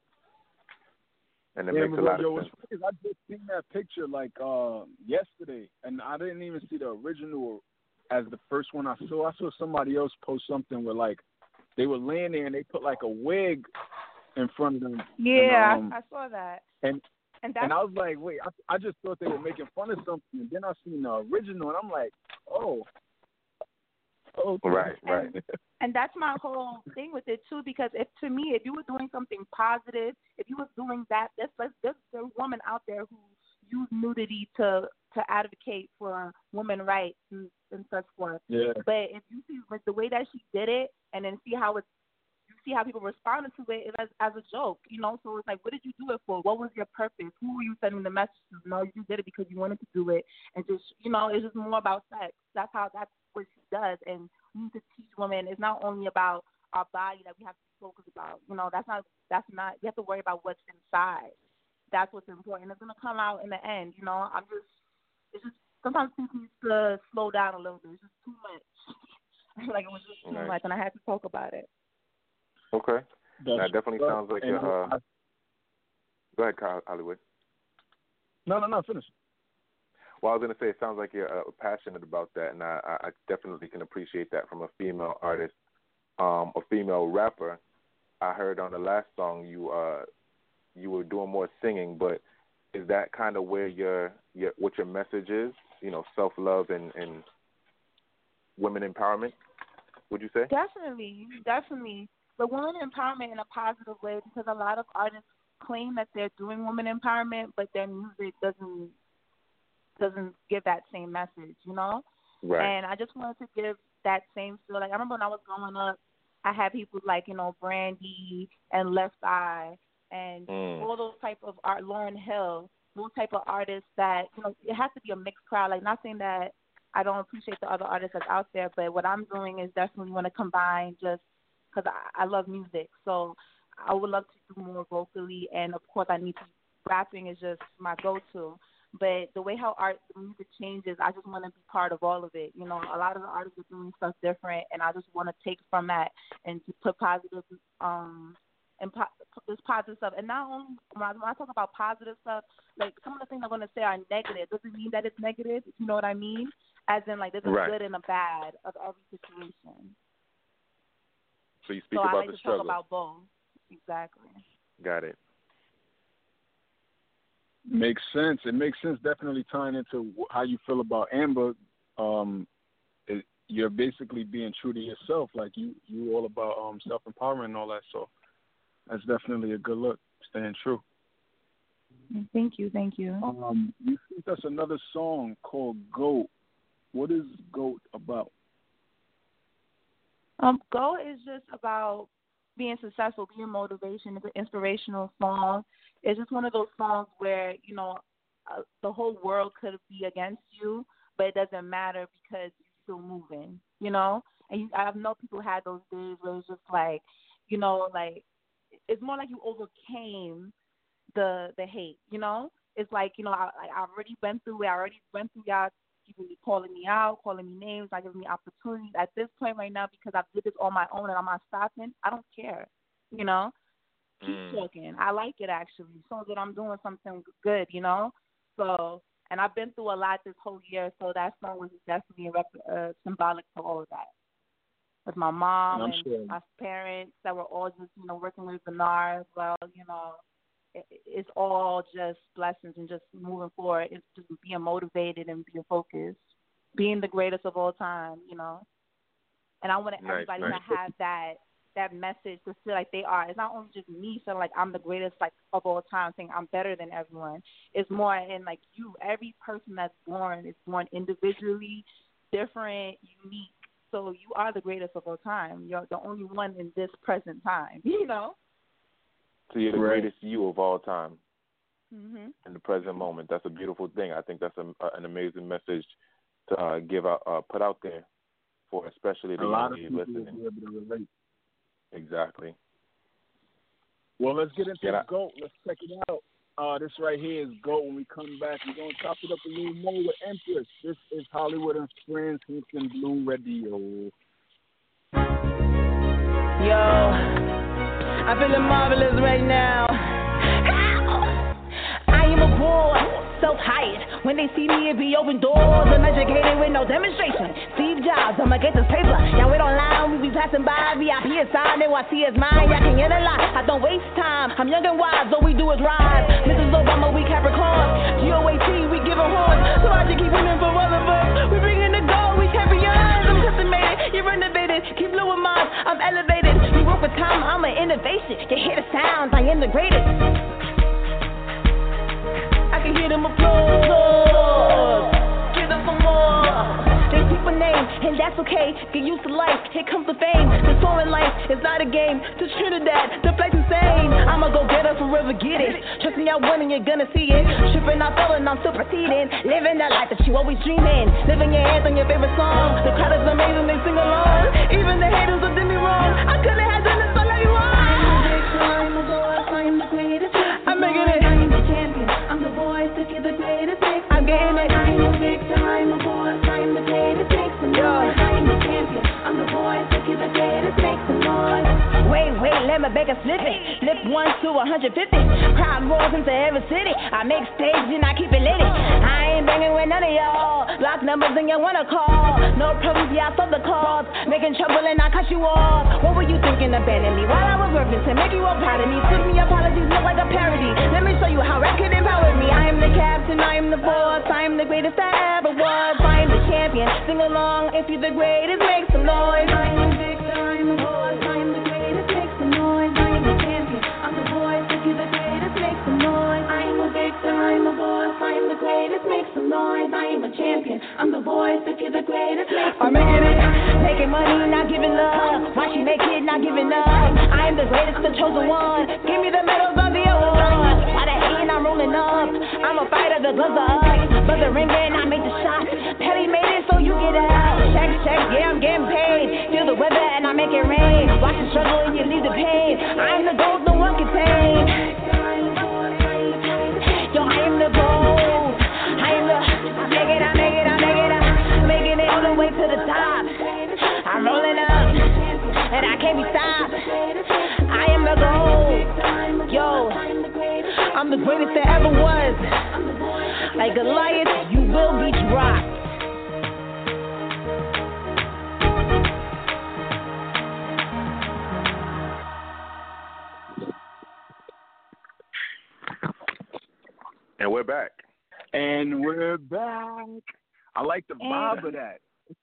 And it makes a lot of sense. I just seen that picture like yesterday, and I didn't even see the original as the first one I saw. I saw somebody else post something where like they were laying there and they put like a wig in front of them. Yeah, and, I saw that. And I was like, wait, I just thought they were making fun of something. And then I seen the original, and I'm like, oh. Okay. Right. And that's my whole thing with it, too, because if you were doing something positive, if you were doing that, there's a woman out there who used nudity to advocate for women's rights and such forth. Yeah. But if you see like, the way that she did it, and then see how people responded to it as a joke, you know. So it's like, what did you do it for? What was your purpose? Who were you sending the message to? No, you did it because you wanted to do it, and just, you know, it's just more about sex. That's what she does, and we need to teach women. It's not only about our body that we have to focus about. You know, that's not. You have to worry about what's inside. That's what's important. It's gonna come out in the end. You know, it's just sometimes things need to slow down a little bit. It's just too much. Like, it was just too much, and I had to talk about it. Okay. That definitely sounds like go ahead, Kyle Hollywood. No, finish. Well, I was going to say, it sounds like you're passionate about that, and I definitely can appreciate that from a female artist, a female rapper. I heard on the last song you were doing more singing, but is that kind of where what your message is? You know, self-love and women empowerment, would you say? Definitely. But women empowerment in a positive way, because a lot of artists claim that they're doing women empowerment, but their music doesn't give that same message, you know? Right. And I just wanted to give that same feel. Like, I remember when I was growing up, I had people like, you know, Brandy and Left Eye and all those type of art, Lauryn Hill, those type of artists that, you know, it has to be a mixed crowd. Like, not saying that I don't appreciate the other artists that's out there, but what I'm doing is definitely want to combine just because I love music. So I would love to do more vocally, and of course rapping is just my go-to. But the way how the music changes, I just want to be part of all of it. You know, a lot of the artists are doing stuff different, and I just want to take from that and to put positive this positive stuff. And not only when I talk about positive stuff, like some of the things I'm going to say are negative. Doesn't mean that it's negative, if you know what I mean? As in, like, there's a good and a bad of every situation. So you speak about the struggle. Talk about both. Exactly. Got it. Makes sense. It makes sense. Definitely tying into how you feel about Amber. you're basically being true to yourself. Like you all about self-empowerment and all that. So that's definitely a good look, staying true. Thank you. You sent us another song called GOAT. What is GOAT about? GOAT is just about being successful, being motivation. It's an inspirational song. It's just one of those songs where, you know, the whole world could be against you, but it doesn't matter because you're still moving, you know? And I know people had those days where it's just like, you know, like, it's more like you overcame the hate, you know? It's like, you know, I already went through it. I already went through y'all people calling me out, calling me names, not giving me opportunities. At this point right now, because I did this on my own and I'm not stopping, I don't care, you know? Keep talking. I like it, actually, so that I'm doing something good, you know? So, and I've been through a lot this whole year, so that song was definitely symbolic for all of that. With my mom and my parents that were all just, you know, working with Bernard as well, you know, it's all just blessings and just moving forward. It's just being motivated and being focused, being the greatest of all time, you know. And I want everybody to have that message to feel like they are. It's not only just me feeling like I'm the greatest, like, of all time, saying I'm better than everyone. It's more in, like, every person that's born is born individually, different, unique. So you are the greatest of all time. You're the only one in this present time, you know? So you're the greatest you of all time in the present moment. That's a beautiful thing. I think that's an amazing message to give out, put out there for especially the young people listening. Will be able to relate. Exactly. Well, let's get into GOAT. Let's check it out. This right here is GOAT. When we come back, we're going to top it up a little more with Empress. This is Hollywood and Friends, Houston Bloom Radio. Yo, I'm feeling marvelous right now. I am a boy, self-hired. When they see me, it be open doors. I'm educated with no demonstration. Steve Jobs, I'ma get this paper. Y'all wait online, we be passing by. VIP assigned, they want see us mine. Y'all can get a lot, I don't waste time. I'm young and wise, all we do is ride. Mrs. Obama, we Capricorn. GOAT, we give a horn. So I just keep winning for all of us. We bring in the gold, we champions. I'm custom made, you're renovated. Keep blowing mine, I'm elevated. We work with time, I'm an innovation. You hear the sounds, I am the greatest. I can hear them applause. Give them some more. They keep a name, and that's okay. Get used to life, here comes the fame. The soaring life is not a game. To Trinidad, the flight's insane. I'ma go get her forever, get it. Trust me, I won and you're gonna see it. Tripping, I'm falling, I'm still proceeding. Living the life that you always dreaming. Living your hands on your favorite song. The crowd is amazing, they sing along. Even the haters will do me wrong. I couldn't have done this all I want. I'm the boss, I'm the greatest. I'm making it. I'm the champion. I'm the voice to get the greatest. I'm getting it. I'm the victor, I'm the boss, I'm the greatest. Make some noise. I'm the champion. I'm the voice to get the greatest. Make some noise. Wait, let me beg a snippet. Flip 1 to 150. Crowd rolls into every city. I make stage and I keep it lit. I ain't banging with none of y'all. Lock numbers and you wanna call. No problems, yeah, I solve the calls. Making trouble and I cut you off. What were you thinking, abandoning me? While I was working to make you all proud of me. Took me apologies, look like a parody. Let me show you how rap can empower me. I am the captain, I am the boss. I am the greatest I ever was. I am the champion. Sing along if you're the greatest, make some noise. I am the victor, I am the boss. I am the greatest, make some noise. I am the champion. I'm the voice if you're the greatest, make some noise. I am a victor, I am a boss. I am the greatest, make some noise. I am a champion. I'm the voice if you're the greatest, make some noise. I'm making it, making money, not giving love. Watch you make it, not giving up. I am the greatest, the chosen one. Give me the medals of the award. Why the hating, I'm rolling up. I'm a fighter, the gloves are up. But the ring in, I make the shot. Petty made it, so you get out. Check, yeah, I'm getting paid. Feel the weather and I make it rain. Watch the struggle and you leave the pain. I am the gold, no one can tame. Yo, I am the gold. I am the, I make it, making it all the way to the top. I'm rolling up, and I can't be stopped. I am the gold. Yo, I'm the greatest there ever was. Like Goliath, you will be dropped. And we're back. I like the vibe of that.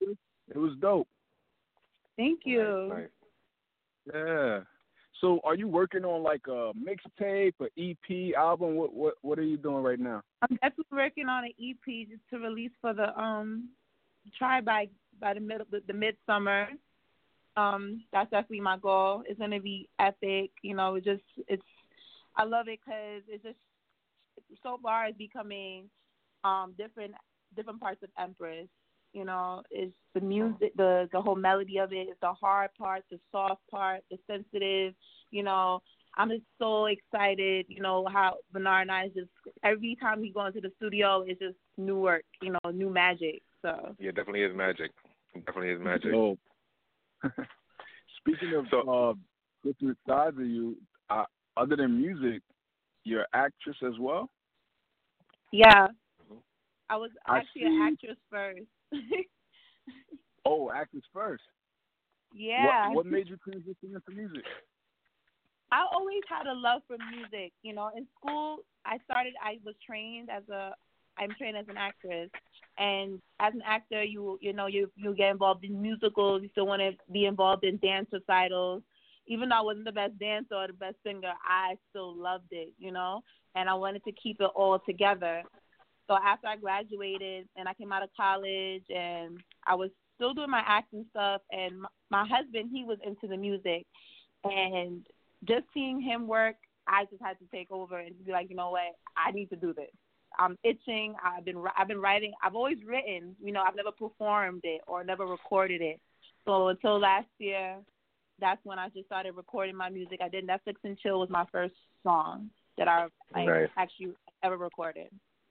It was dope. Thank you. Nice. Yeah. So, are you working on like a mixtape, an EP, album? What are you doing right now? I'm definitely working on an EP just to release for the try by the midsummer. That's definitely my goal. It's gonna be epic. You know, I love it because it's just so far it's becoming different parts of Empress. You know, it's the music, the whole melody of it, it's the hard part, the soft part, the sensitive. You know, I'm just so excited. You know how Bernard and I just every time we go into the studio, it's just new work. You know, new magic. So Yeah, definitely is magic. Definitely is magic. Oh. Speaking of different sides of you, other than music, you're an actress as well? yeah, I was I actually an see. actress first. Oh, actress first. Yeah. What made you transition into music? I always had a love for music. You know, in school, I was trained I'm trained as an actress. And as an actor, you get involved in musicals. You still want to be involved in dance recitals. Even though I wasn't the best dancer or the best singer, I still loved it, you know. And I wanted to keep it all together. So after I graduated and I came out of college and I was still doing my acting stuff, and my husband, he was into the music. And just seeing him work, I just had to take over and be like, you know what, I need to do this. I'm itching. I've been writing. I've always written. You know, I've never performed it or never recorded it. So until last year, that's when I just started recording my music. I did Netflix and Chill was my first song that I Nice. actually ever recorded.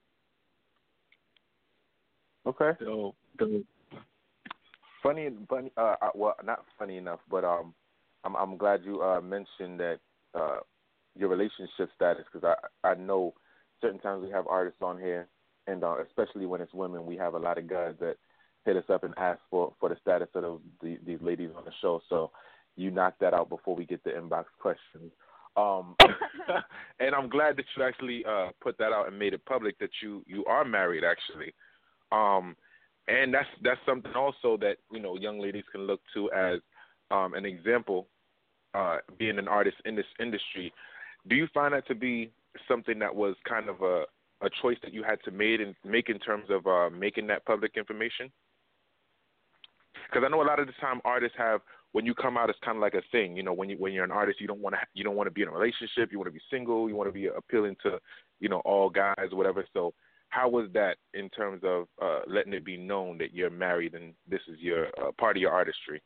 Okay. So, Funny. Well, not funny enough, but I'm glad you mentioned that your relationship status, because I know certain times we have artists on here, and especially when it's women, we have a lot of guys that hit us up and ask for the status of these ladies on the show. So you knocked that out before we get the inbox questions. And I'm glad that you actually put that out and made it public that you are married, actually. And that's something also that, you know, young ladies can look to as an example, being an artist in this industry. Do you find that to be something that was kind of a choice that you had to make in terms of making that public information? Because I know a lot of the time artists have, when you come out, it's kind of like a thing. You know, when you're an artist, you don't want to be in a relationship. You want to be single. You want to be appealing to, you know, all guys or whatever. So how was that in terms of letting it be known that you're married and this is your part of your artistry?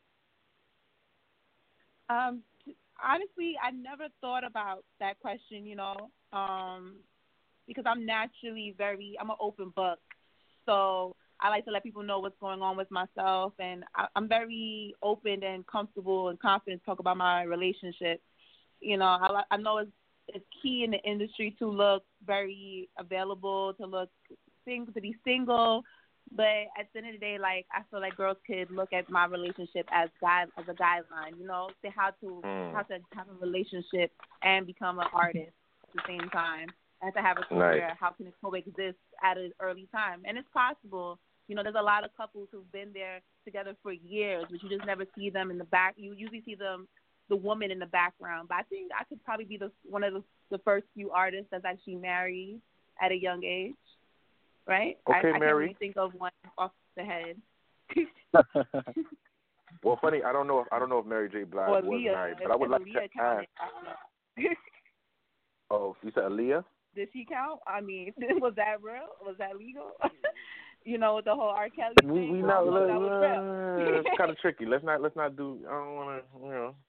Honestly, I never thought about that question, you know, because I'm naturally I'm an open book. So I like to let people know what's going on with myself, and I'm very open and comfortable and confident to talk about my relationship. You know, I know it's key in the industry to look very available, to be single. But at the end of the day, like, I feel like girls could look at my relationship as a guideline, you know, to how to have a relationship and become an artist at the same time, and to have a career. Nice. How can it coexist at an early time? And it's possible. You know, there's a lot of couples who've been there together for years, but you just never see them in the back. You usually see the woman in the background. But I think I could probably be one of the first few artists that's actually married at a young age. Right? Okay, I Mary. can't really think of one off the head. Well, funny, I don't know if Mary J. Blige was Leah, married, but I would like Leah to ask. Oh, you said Aaliyah? Did she count? I mean, was that real? Was that legal? You know, the whole R. Kelly thing. We not. It's kind of tricky. Let's not do. I don't want to. You know.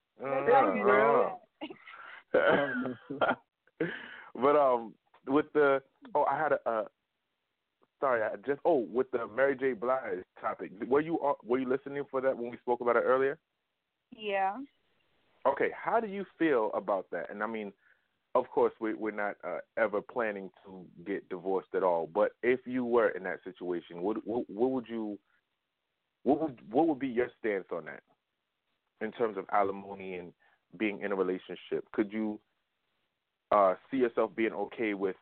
But with the I had with the Mary J. Blige topic, were you listening for that when we spoke about it earlier? Yeah. Okay, how do you feel about that? And I mean, of course, we're not ever planning to get divorced at all. But if you were in that situation, what would be your stance on that in terms of alimony and being in a relationship? Could you see yourself being okay with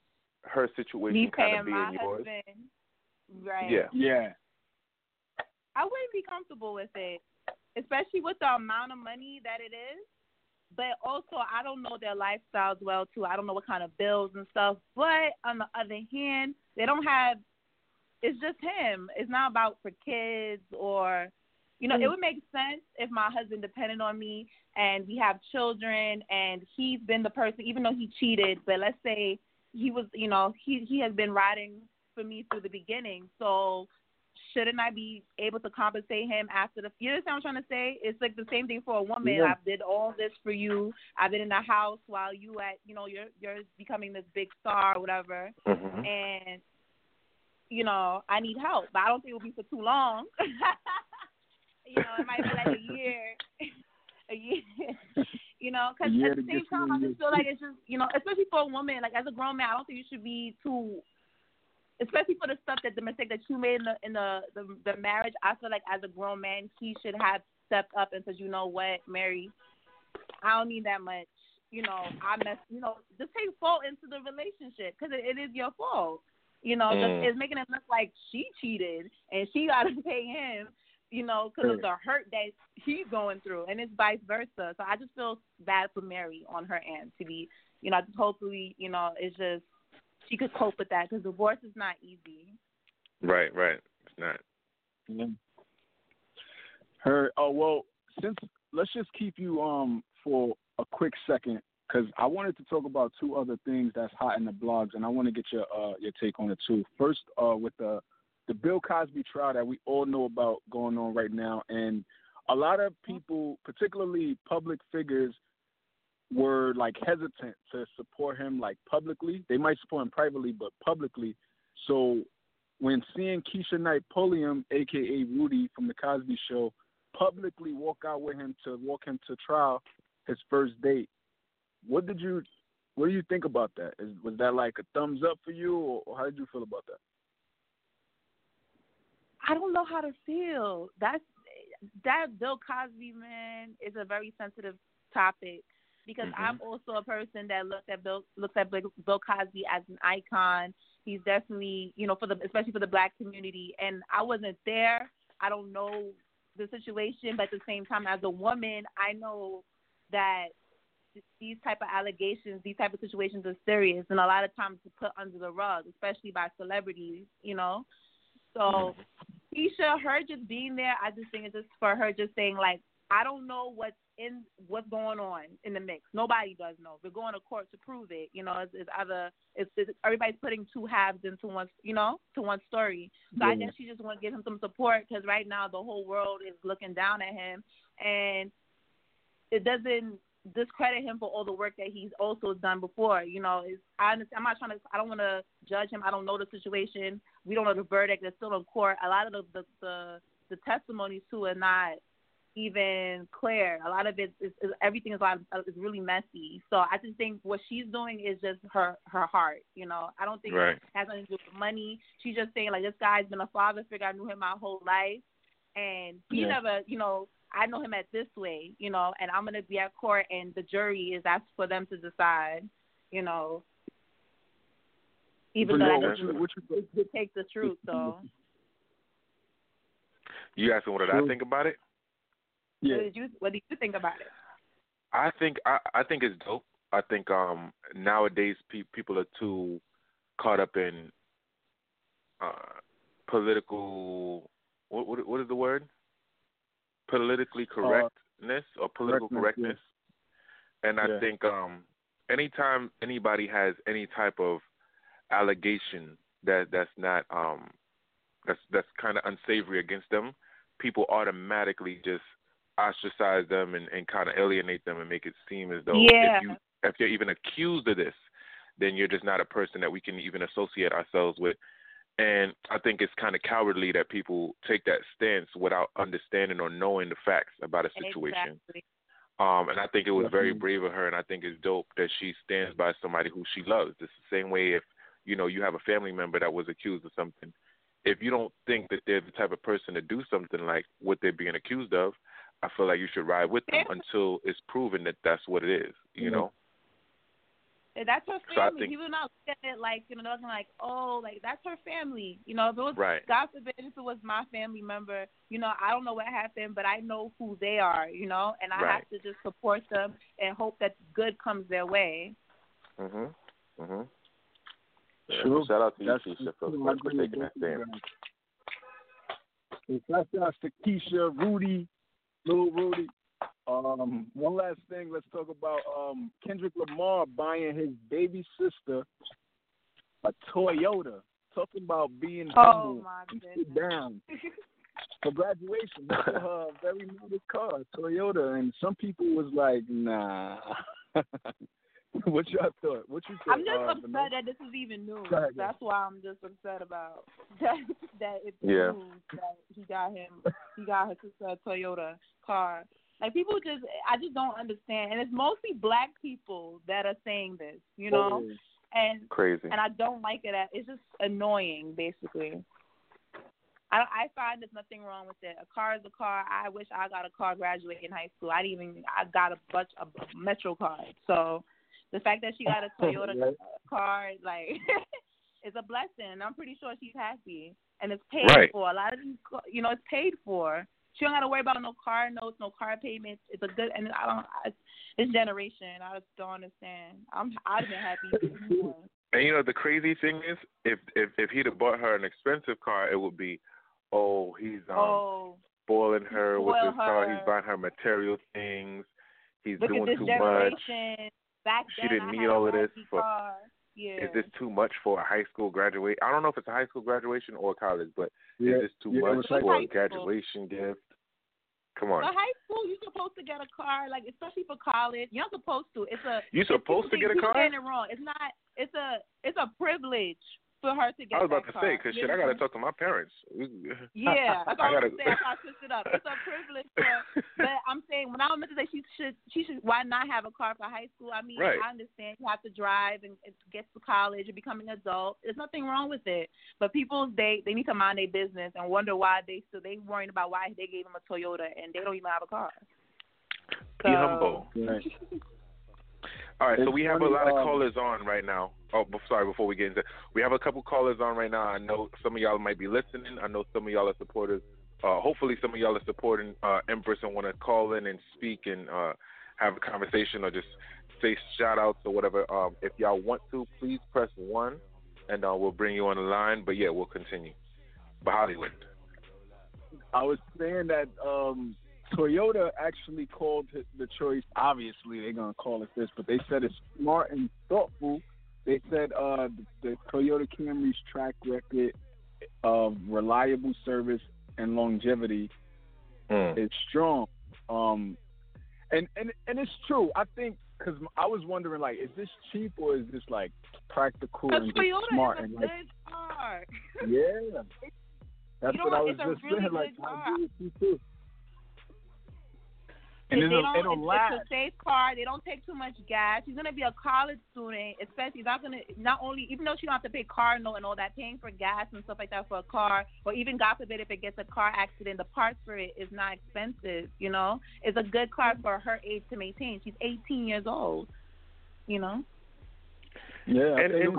her situation kind of being yours? Husband. Right. Yeah. Yeah. I wouldn't be comfortable with it, especially with the amount of money that it is. But also, I don't know their lifestyles well, too. I don't know what kind of bills and stuff. But on the other hand, they don't have – it's just him. It's not about for kids or – it would make sense if my husband depended on me and we have children and he's been the person, even though he cheated, but let's say he was, he has been riding for me through the beginning. So – shouldn't I be able to compensate him after the? You understand what I'm trying to say? It's like the same thing for a woman. Yeah. I did all this for you. I've been in the house while you you're becoming this big star or whatever. Mm-hmm. And I need help, but I don't think it will be for too long. It might be like a year. Because at the same time, I just feel like it's just especially for a woman, like as a grown man, I don't think you should be too. Especially for the mistake that you made in the marriage, I feel like as a grown man, he should have stepped up and said, you know what, Mary, I don't need that much. Just take fault into the relationship because it is your fault. It's making it look like she cheated and she got to pay him, because of the hurt that he's going through, and it's vice versa. So I just feel bad for Mary on her end to be, hopefully, it's just, she could cope with that because divorce is not easy. Right. It's not. Yeah. Let's just keep you for a quick second because I wanted to talk about two other things that's hot in the blogs, and I want to get your take on it too. First, with the Bill Cosby trial that we all know about going on right now, and a lot of people, particularly public figures, were like hesitant to support him like publicly. They might support him privately, but publicly. So when seeing Keisha Knight Pulliam, aka Rudy from the Cosby Show, publicly walk out with him to walk him to trial, his first date, what do you think about that? Was that like a thumbs up for you, or how did you feel about that? I don't know how to feel. That Bill Cosby man is a very sensitive topic. Because I'm also a person that looks at Bill Cosby as an icon. He's definitely, especially for the Black community. And I wasn't there. I don't know the situation, but at the same time, as a woman, I know that these type of allegations, these type of situations are serious, and a lot of times put under the rug, especially by celebrities. So Keisha, her just being there, I just think it's just for her just saying like, I don't know what's going on in the mix. Nobody does know. We're going to court to prove it. It's everybody's putting two halves into one, to one story. So I guess she just want to give him some support because right now the whole world is looking down at him, and it doesn't discredit him for all the work that he's also done before. I don't want to judge him. I don't know the situation. We don't know the verdict. It's still in court. A lot of the testimonies too are not even clear. A lot of it is everything is really messy. So I just think what she's doing is just her heart. I don't think it has anything to do with money. She's just saying like, this guy's been a father figure. I knew him my whole life, and he never, I know him at this way, and I'm gonna be at court, and the jury is asked for them to decide, even though it takes the truth. So you asking what did I think about it? Yeah. What did you think about it? I think it's dope. I think nowadays people are too caught up in political. What is the word? Politically correctness or political correctness. Yeah. And I think anytime anybody has any type of allegation that's not that's kind of unsavory against them, people automatically just ostracize them and kind of alienate them and make it seem as though if you're even accused of this, then you're just not a person that we can even associate ourselves with. And I think it's kind of cowardly that people take that stance without understanding or knowing the facts about a situation. Exactly. And I think it was very brave of her, and I think it's dope that she stands by somebody who she loves. It's the same way if, you have a family member that was accused of something. If you don't think that they're the type of person to do something like what they're being accused of, I feel like you should ride with them until it's proven that that's what it is, you know? That's her So I family. think, People not look at it like, they're looking like, oh, like, that's her family. If it was, right. God forbid, if it was my family member, I don't know what happened, but I know who they are, and I Right. have to just support them and hope that good comes their way. True. True. Shout out to you, That's Keisha, for true. taking that stand. Shout out to Keisha, Rudy, Little Rudy. One last thing, let's talk about Kendrick Lamar buying his baby sister a Toyota. Talking about being humble and sit down. For graduation, that's her very modest car, Toyota. And some people was like, nah. What y'all thought? What you thought? I'm just upset that this is even news. That's why I'm just upset about that it's news that he got her sister a Toyota car. Like, people I just don't understand. And it's mostly black people that are saying this, And crazy. And I don't like it. It's just annoying, basically. I find there's nothing wrong with it. A car is a car. I wish I got a car graduating high school. I got a Metro card. So the fact that she got a Toyota car, like, it's a blessing. I'm pretty sure she's happy. And it's paid for. A lot of these, it's paid for. She don't got to worry about no car notes, no car payments. It's a good, and this generation, I just don't understand. I've been happy. And the crazy thing is, if he'd have bought her an expensive car, it would be, he's spoiling her with his car. He's buying her material things. He's doing too much. Back she then, didn't need all of this. Yeah. Is this too much for a high school graduation? I don't know if it's a high school graduation or college, but is this too much for a graduation gift? Come on. For high school, you're supposed to get a car, like, especially for college. You're not supposed to. You're supposed to get a car? You're getting it wrong. It's not. It's a privilege for her to get. I was about that to car. say, because I got to talk to my parents. Yeah, that's all I'm saying. I switched it up. It's a privilege, but I'm saying, when I was meant to say she should. Why not have a car for high school? I mean, I understand you have to drive and get to college and becoming an adult. There's nothing wrong with it. But people, they need to mind their business and wonder why they worrying about why they gave them a Toyota and they don't even have a car. Be humble. All right, so we have a lot of callers on right now. Oh, sorry, before we get into it, we have a couple callers on right now. I know some of y'all might be listening. I know some of y'all are supporters. Hopefully some of y'all are supporting Empress and want to call in and speak and have a conversation or just say shout-outs or whatever. If y'all want to, please press 1, and we'll bring you on the line. But, yeah, we'll continue. But Hollywood. I was saying that Toyota actually called the choice, obviously they're going to call it this, but they said it's smart and thoughtful. They said the Toyota Camry's track record of reliable service and longevity is strong. And it's true. I think, because I was wondering, like, is this cheap or is this, like, practical and just smart? Toyota is a good car. Yeah. That's what I was just saying. Like, I agree with you, too. And it's a safe car. They don't take too much gas. She's gonna be a college student, especially even though she don't have to pay car note and all that, paying for gas and stuff like that for a car, or even God forbid if it gets a car accident, the parts for it is not expensive. It's a good car for her age to maintain. She's 18 years old. Yeah. And in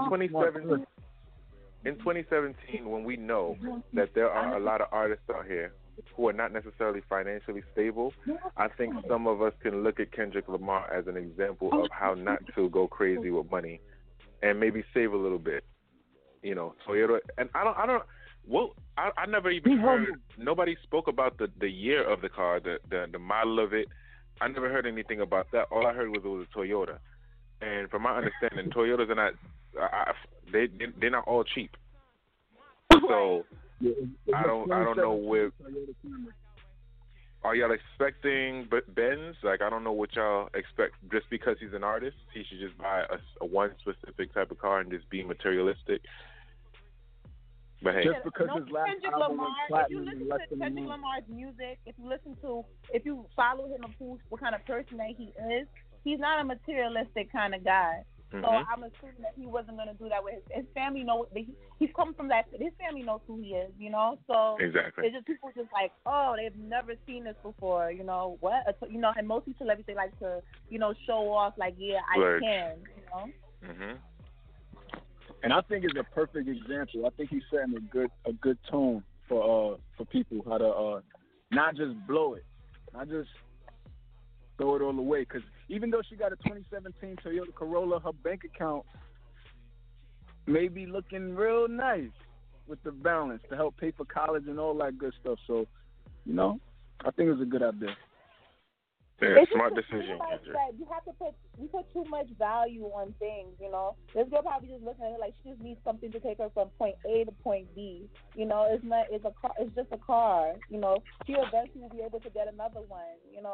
2017, when we know that there are a lot of artists out here who are not necessarily financially stable, I think some of us can look at Kendrick Lamar as an example of how not to go crazy with money and maybe save a little bit. Toyota, and I never even heard, nobody spoke about the year of the car, the model of it. I never heard anything about that. All I heard was it was a Toyota. And from my understanding, Toyotas are not, they're not all cheap. So I don't know where. Are y'all expecting Benz? Like, I don't know what y'all expect. Just because he's an artist, he should just buy a one specific type of car and just be materialistic. But hey, just because his last album was platinum in less than a month. Kendrick Lamar's music, if you follow him, what kind of person that he is, he's not a materialistic kind of guy. So I'm assuming that he wasn't going to do that with his family. He's come from that. His family knows who he is, So exactly. It's just people just like, oh, they've never seen this before, what? And most celebrities, they like to, show off, like, yeah, I can, Mhm. And I think it's a perfect example. I think he's setting a good tone for people how to not just blow it, not just throw it all away. Because even though she got a 2017 Toyota Corolla, her bank account may be looking real nice with the balance to help pay for college and all that good stuff. So, I think it's a good idea. Yeah, smart decision, Kendrick. You have to put too much value on things, This girl probably just looking at it like she just needs something to take her from point A to point B. It's a car. It's just a car. She eventually will be able to get another one.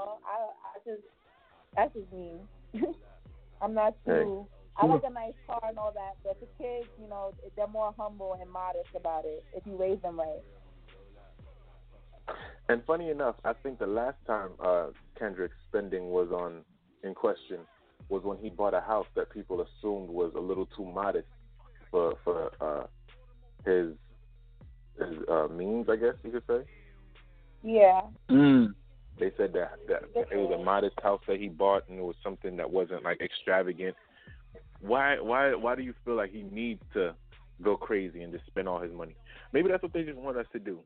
That's just me. I'm not too. I like a nice car and all that, but the kids, they're more humble and modest about it if you raise them right. And funny enough, I think the last time Kendrick's spending was in question was when he bought a house that people assumed was a little too modest for his means, I guess you could say. Yeah. They said that it was a modest house that he bought, and it was something that wasn't like extravagant. Why do you feel like he needs to go crazy and just spend all his money? Maybe that's what they just want us to do.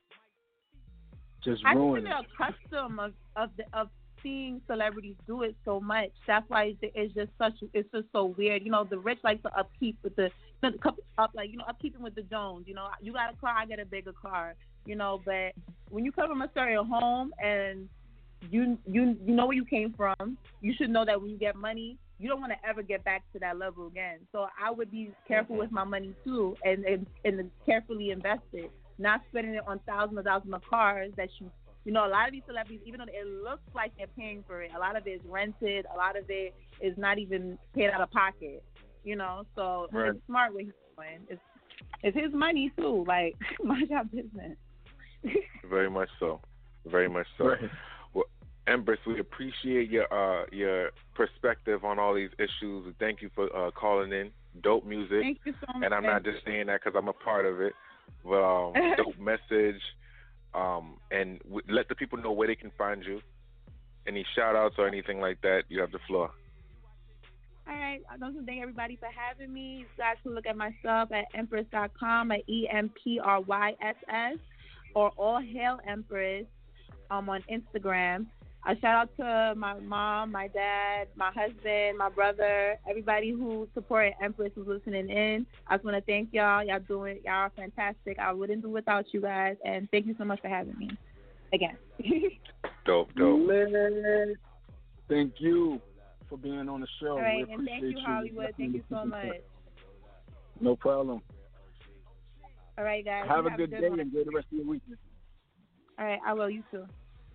Just I ruin think they're accustomed of seeing celebrities do it so much. That's why it's just so weird. The rich like to upkeep with upkeeping with the Jones. You got a car, I get a bigger car. But when you come from a certain home and you know where you came from, you should know that when you get money, you don't want to ever get back to that level again. So I would be careful with my money too, and carefully invest it. Not spending it on thousands of cars that a lot of these celebrities, even though it looks like they're paying for it, a lot of it is rented, a lot of it is not even paid out of pocket, so right. It's smart what he's doing. It's his money too, like, mind your business. Very much so. Very much so. Right. Well, Empress, we appreciate your perspective on all these issues. Thank you for calling in. Dope music. Thank you so much. And I'm not just saying that because I'm a part of it. But dope message, and let the people know where they can find you. Any shout outs or anything like that, you have the floor. All right. I want to thank everybody for having me. You guys can look at my stuff at empress.com at EMPRYSS or All Hail Empress on Instagram. A shout out to my mom, my dad, my husband, my brother, everybody who supported Empress who's listening in. I just want to thank y'all. Y'all are fantastic. I wouldn't do it without you guys. And thank you so much for having me again. Dope. Thank you for being on the show. All right, we and thank you, Hollywood. Thank you so much. No problem. All right, guys. Have a good day. one. Enjoy the rest of your weekend. All right, I will. You too.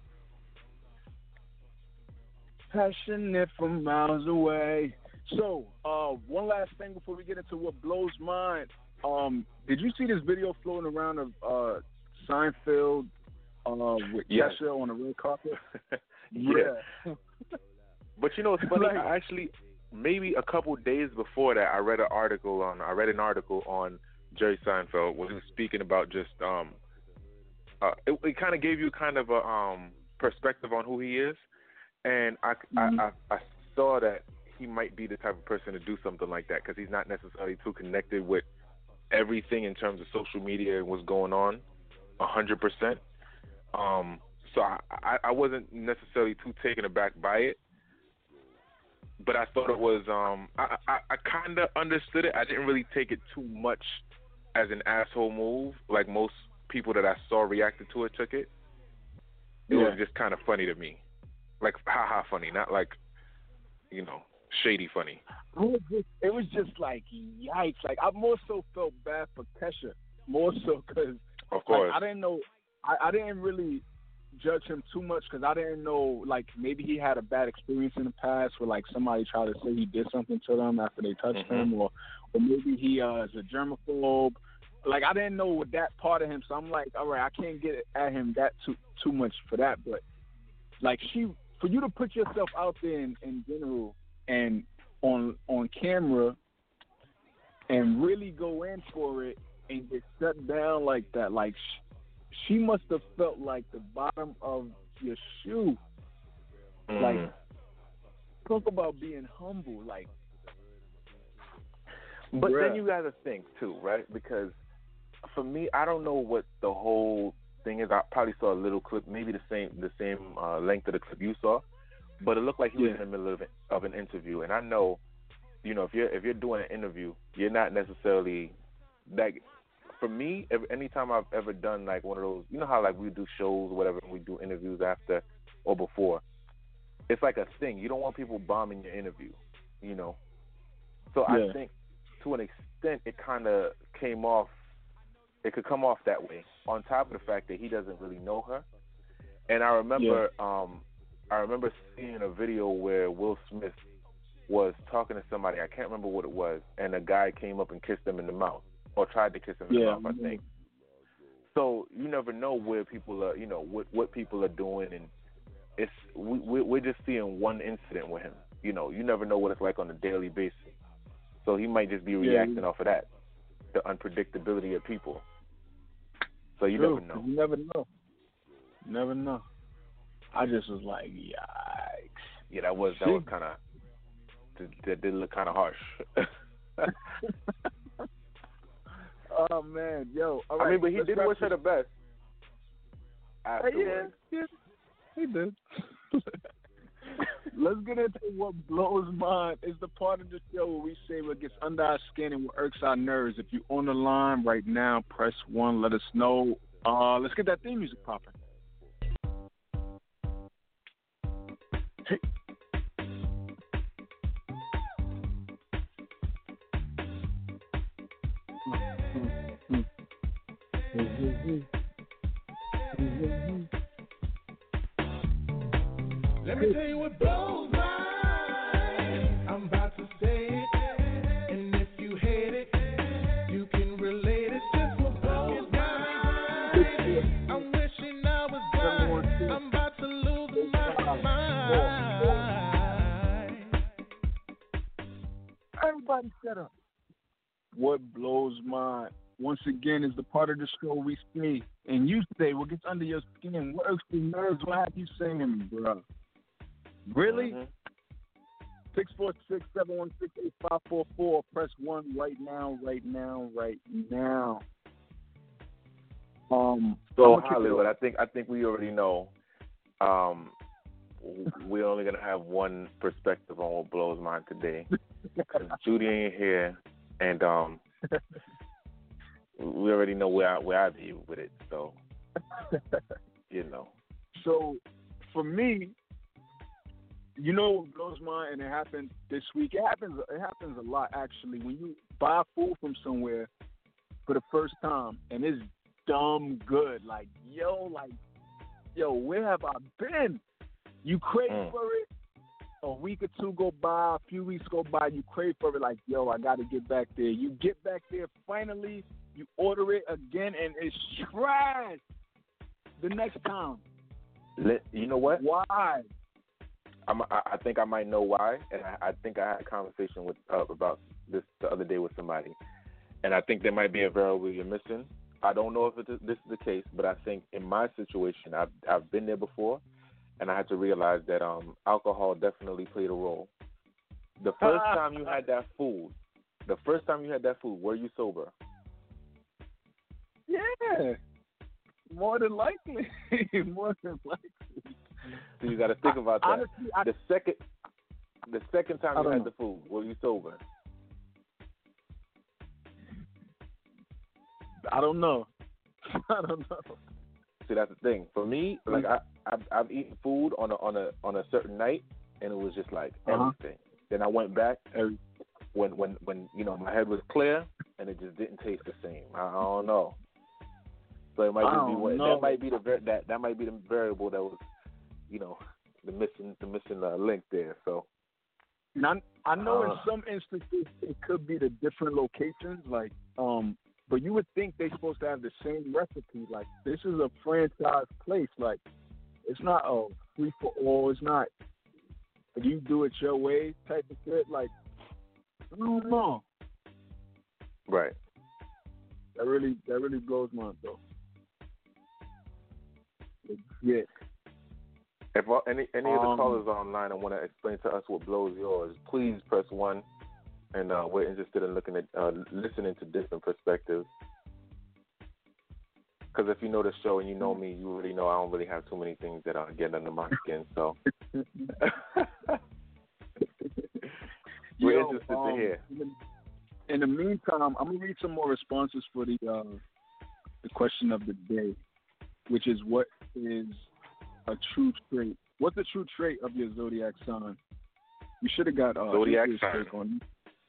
Passionate from miles away. So, one last thing before we get into what blows mind. Did you see this video floating around of Seinfeld with Kesha on the red carpet? Yeah. But it's funny. I actually, maybe a couple days before that, I read an article on Jerry Seinfeld where he was speaking about just it kind of gave you kind of a perspective on who he is. And I saw that he might be the type of person to do something like that because he's not necessarily too connected with everything in terms of social media and what's going on 100%. So I wasn't necessarily too taken aback by it. But I thought it was, I kind of understood it. I didn't really take it too much as an asshole move like most people that I saw reacted to it took it. It was just kind of funny to me. Like, ha-ha funny, not like, shady funny. It was just like, yikes. Like, I more so felt bad for Kesha. More so because, of course, I didn't know, I didn't really judge him too much because I didn't know, like, maybe he had a bad experience in the past where, like, somebody tried to say he did something to them after they touched him, or maybe he is a germaphobe. Like, I didn't know with that part of him, so I'm like, all right, I can't get at him that too much for that. But, like, for you to put yourself out there in general and on camera and really go in for it and get shut down like that, like, she must have felt like the bottom of your shoe. Like, talk about being humble. Like, But then you got to think too, right? Because for me, I don't know what the whole thing is. I probably saw a little clip, maybe the same length of the clip you saw, but it looked like he was in the middle of an interview. And I know, if you're doing an interview, you're not necessarily that. For me, anytime I've ever done like one of those, how like we do shows or whatever, and we do interviews after or before, it's like a thing. You don't want people bombing your interview, So I think to an extent it kind of came off. It could come off that way. On top of the fact that he doesn't really know her, and I remember, seeing a video where Will Smith was talking to somebody. I can't remember what it was, and a guy came up and kissed him in the mouth, or tried to kiss him in the mouth, I think. So you never know where people are, what people are doing, and we're just seeing one incident with him. You never know what it's like on a daily basis. So he might just be reacting off of that, the unpredictability of people. So you never know. You never know. Never know. I just was like, yikes. Yeah, that was kind of, that did look kind of harsh. Oh man, yo! All right, I mean, but he did wish her the best. Afterwards. Yeah, he did. Let's get into what blows mine. It's the part of the show where we say what gets under our skin and what irks our nerves. If you're on the line right now, press 1. Let us know. Let's get that theme music popping. Hey. Let me tell you what blows mine. I'm about to say it, and if you hate it, you can relate it. Just what blows mine. I'm wishing I was blind. I'm about to lose my mind. Everybody shut up. What blows mine? Once again, is the part of the show we say, and you say what gets under your skin, what irks your nerves, what have you saying, bro? Really? 646-716-8544. Press 1 right now. So Hollywood, I think we already know. We're only gonna have one perspective on what blows mine today, because Judy ain't here, and we already know where I be with it. So So for me, what blows mine, and it happened this week. It happens a lot, actually. When you buy food from somewhere for the first time, and it's dumb good. Like, where have I been? You crave for it. A week or two go by, a few weeks go by, you crave for it. Like, I got to get back there. You get back there, finally, you order it again, and it's trash the next time. You know what? Why? I think I might know why, and I think I had a conversation about this the other day with somebody, and I think there might be a variable you're missing. I don't know if this is the case, but I think in my situation, I've been there before, and I had to realize that alcohol definitely played a role. The first time you had that food, were you sober? Yeah, more than likely. So you got to think about that. Honestly, the second time you had the food, were you sober? I don't know. See, that's the thing. For me, like I've eaten food on a certain night, and it was just like everything. Then I went back when my head was clear, and it just didn't taste the same. I don't know. So it might just be that might be the variable that was, the missing link there. So now, I know in some instances it could be the different locations, like but you would think they're supposed to have the same recipe. Like, this is a franchise place. Like, it's not a free for all. It's not you do it your way type of shit. Like, I don't know. Right. That really blows my though. Legit. If any of the callers are online and want to explain to us what blows yours, please press 1. and we're interested in looking at listening to different perspectives. Because if you know the show and you know me, you already know I don't really have too many things that get under my skin. So we're interested to hear. In the meantime, I'm gonna read some more responses for the question of the day, which is what is a true trait? What's the true trait of your zodiac sign? You should have got zodiac sign on.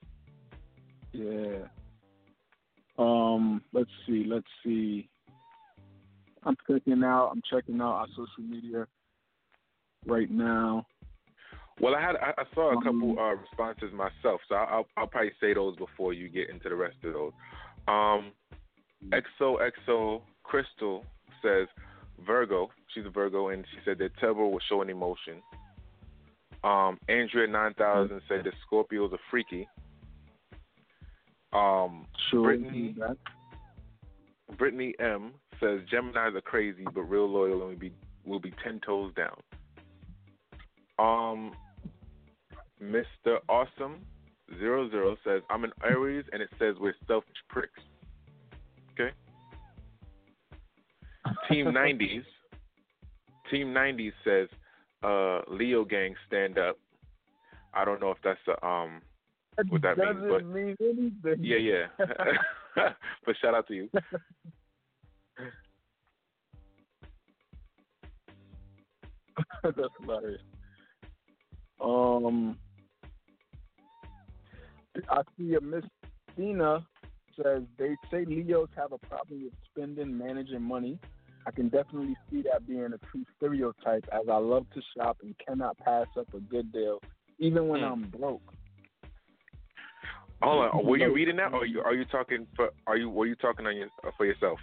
Yeah. Let's see. I'm checking out our social media right now. Well, I saw a couple responses myself, so I'll probably say those before you get into the rest of those. XOXO Crystal says Virgo. She's a Virgo, and she said that terrible with showing emotion. Andrea 9000 said that Scorpios are freaky. Brittany M says Geminis are crazy but real loyal and will be 10 toes down. Mr. Awesome 00 says I'm an Aries and it says we're selfish pricks. Okay. Team 90s says Leo gang stand up. I don't know if that's what that means, but mean anything. Yeah. But shout out to you. That's hilarious. I see a Miss Dina says they say Leos have a problem with spending, managing money. I can definitely see that being a true stereotype, as I love to shop and cannot pass up a good deal, even when I'm broke. Hold on, were you reading that, or are you talking for? Were you talking on for yourself?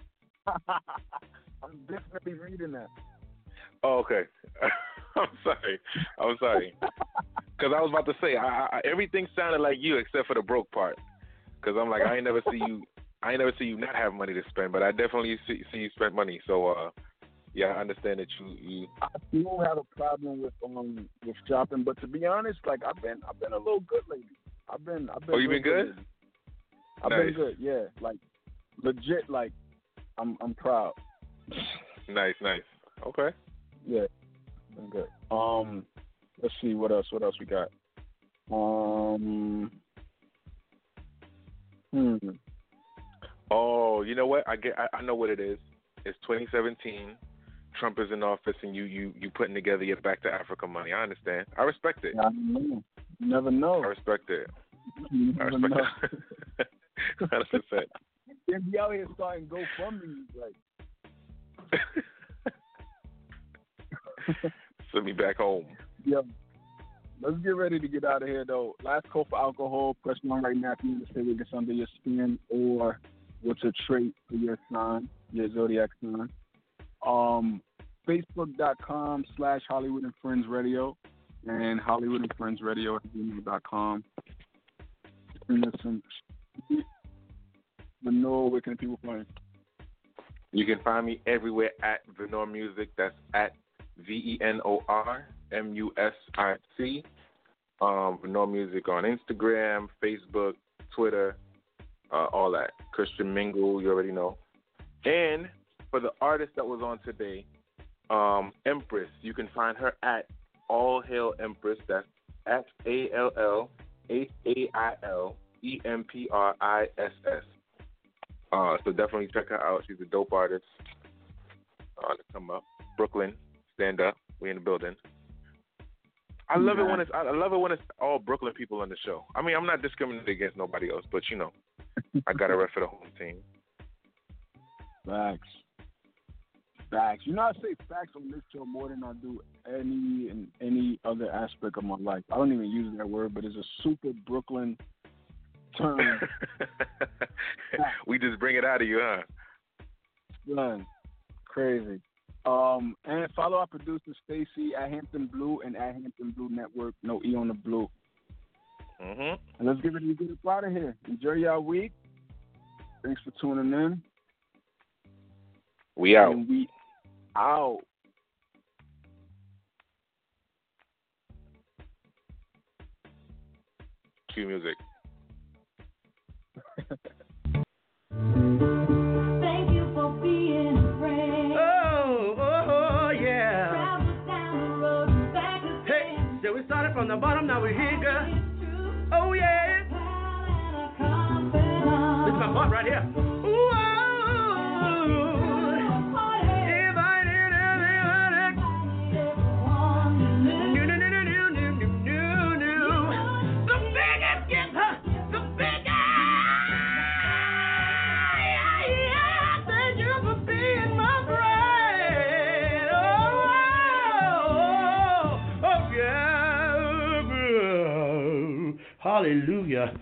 I'm definitely reading that. Oh, okay. I'm sorry. Because I was about to say, everything sounded like you except for the broke part. Because I'm like, I ain't never see you not have money to spend, but I definitely see you spend money. So, yeah, I understand that you. I do have a problem with shopping, but to be honest, like I've been a little good lately. I've been. Oh, you been good? I've been good. Yeah, like legit. Like I'm proud. Nice. Okay. Yeah, been good. Let's see what else we got. Oh, you know what? I know what it is. It's 2017. Trump is in office, and you putting together your Back to Africa money. I understand. I respect it. I know. You never know. I respect it. You I never respect know. it. 100%. Then be out here starting GoFundMe, like. Send me back home. Yeah. Let's get ready to get out of here, though. Last call for alcohol. Press 1 right now if you want to say what gets under your skin or what's a trait for your sign, your zodiac sign. Facebook.com/Hollywood and Friends Radio and Hollywood and Friends Radio @gmail.com. Send us some. Venor, where can people find you? You can find me everywhere at Venor Music. That's at VENOR MUSIC. Venor Music on Instagram, Facebook, Twitter, all that. Christian Mingle, you already know. And for the artist that was on today, Empress, you can find her at All Hail Empress. That's at ALLHAILEMPRISS. So definitely check her out. She's a dope artist. To come up, Brooklyn, stand up. We in the building. I love it when it's all Brooklyn people on the show. I mean, I'm not discriminating against nobody else, but you know, I got to rep for the home team. Facts. You know, I say facts on this show more than I do any other aspect of my life. I don't even use that word, but it's a super Brooklyn term. We just bring it out of you, huh? Son, crazy. And follow our producer Stacy at Hampton Blue and at Hampton Blue Network. No E on the blue. And let's get ready to get up out of here. Enjoy y'all week. Thanks for tuning in. We out. And we out. Cue music. Thank you for being a friend. Oh, yeah. Travel down the road and back again. Hey, so we started from the bottom, now we're here, girl. Oh, yeah. This is my part right here. Hallelujah.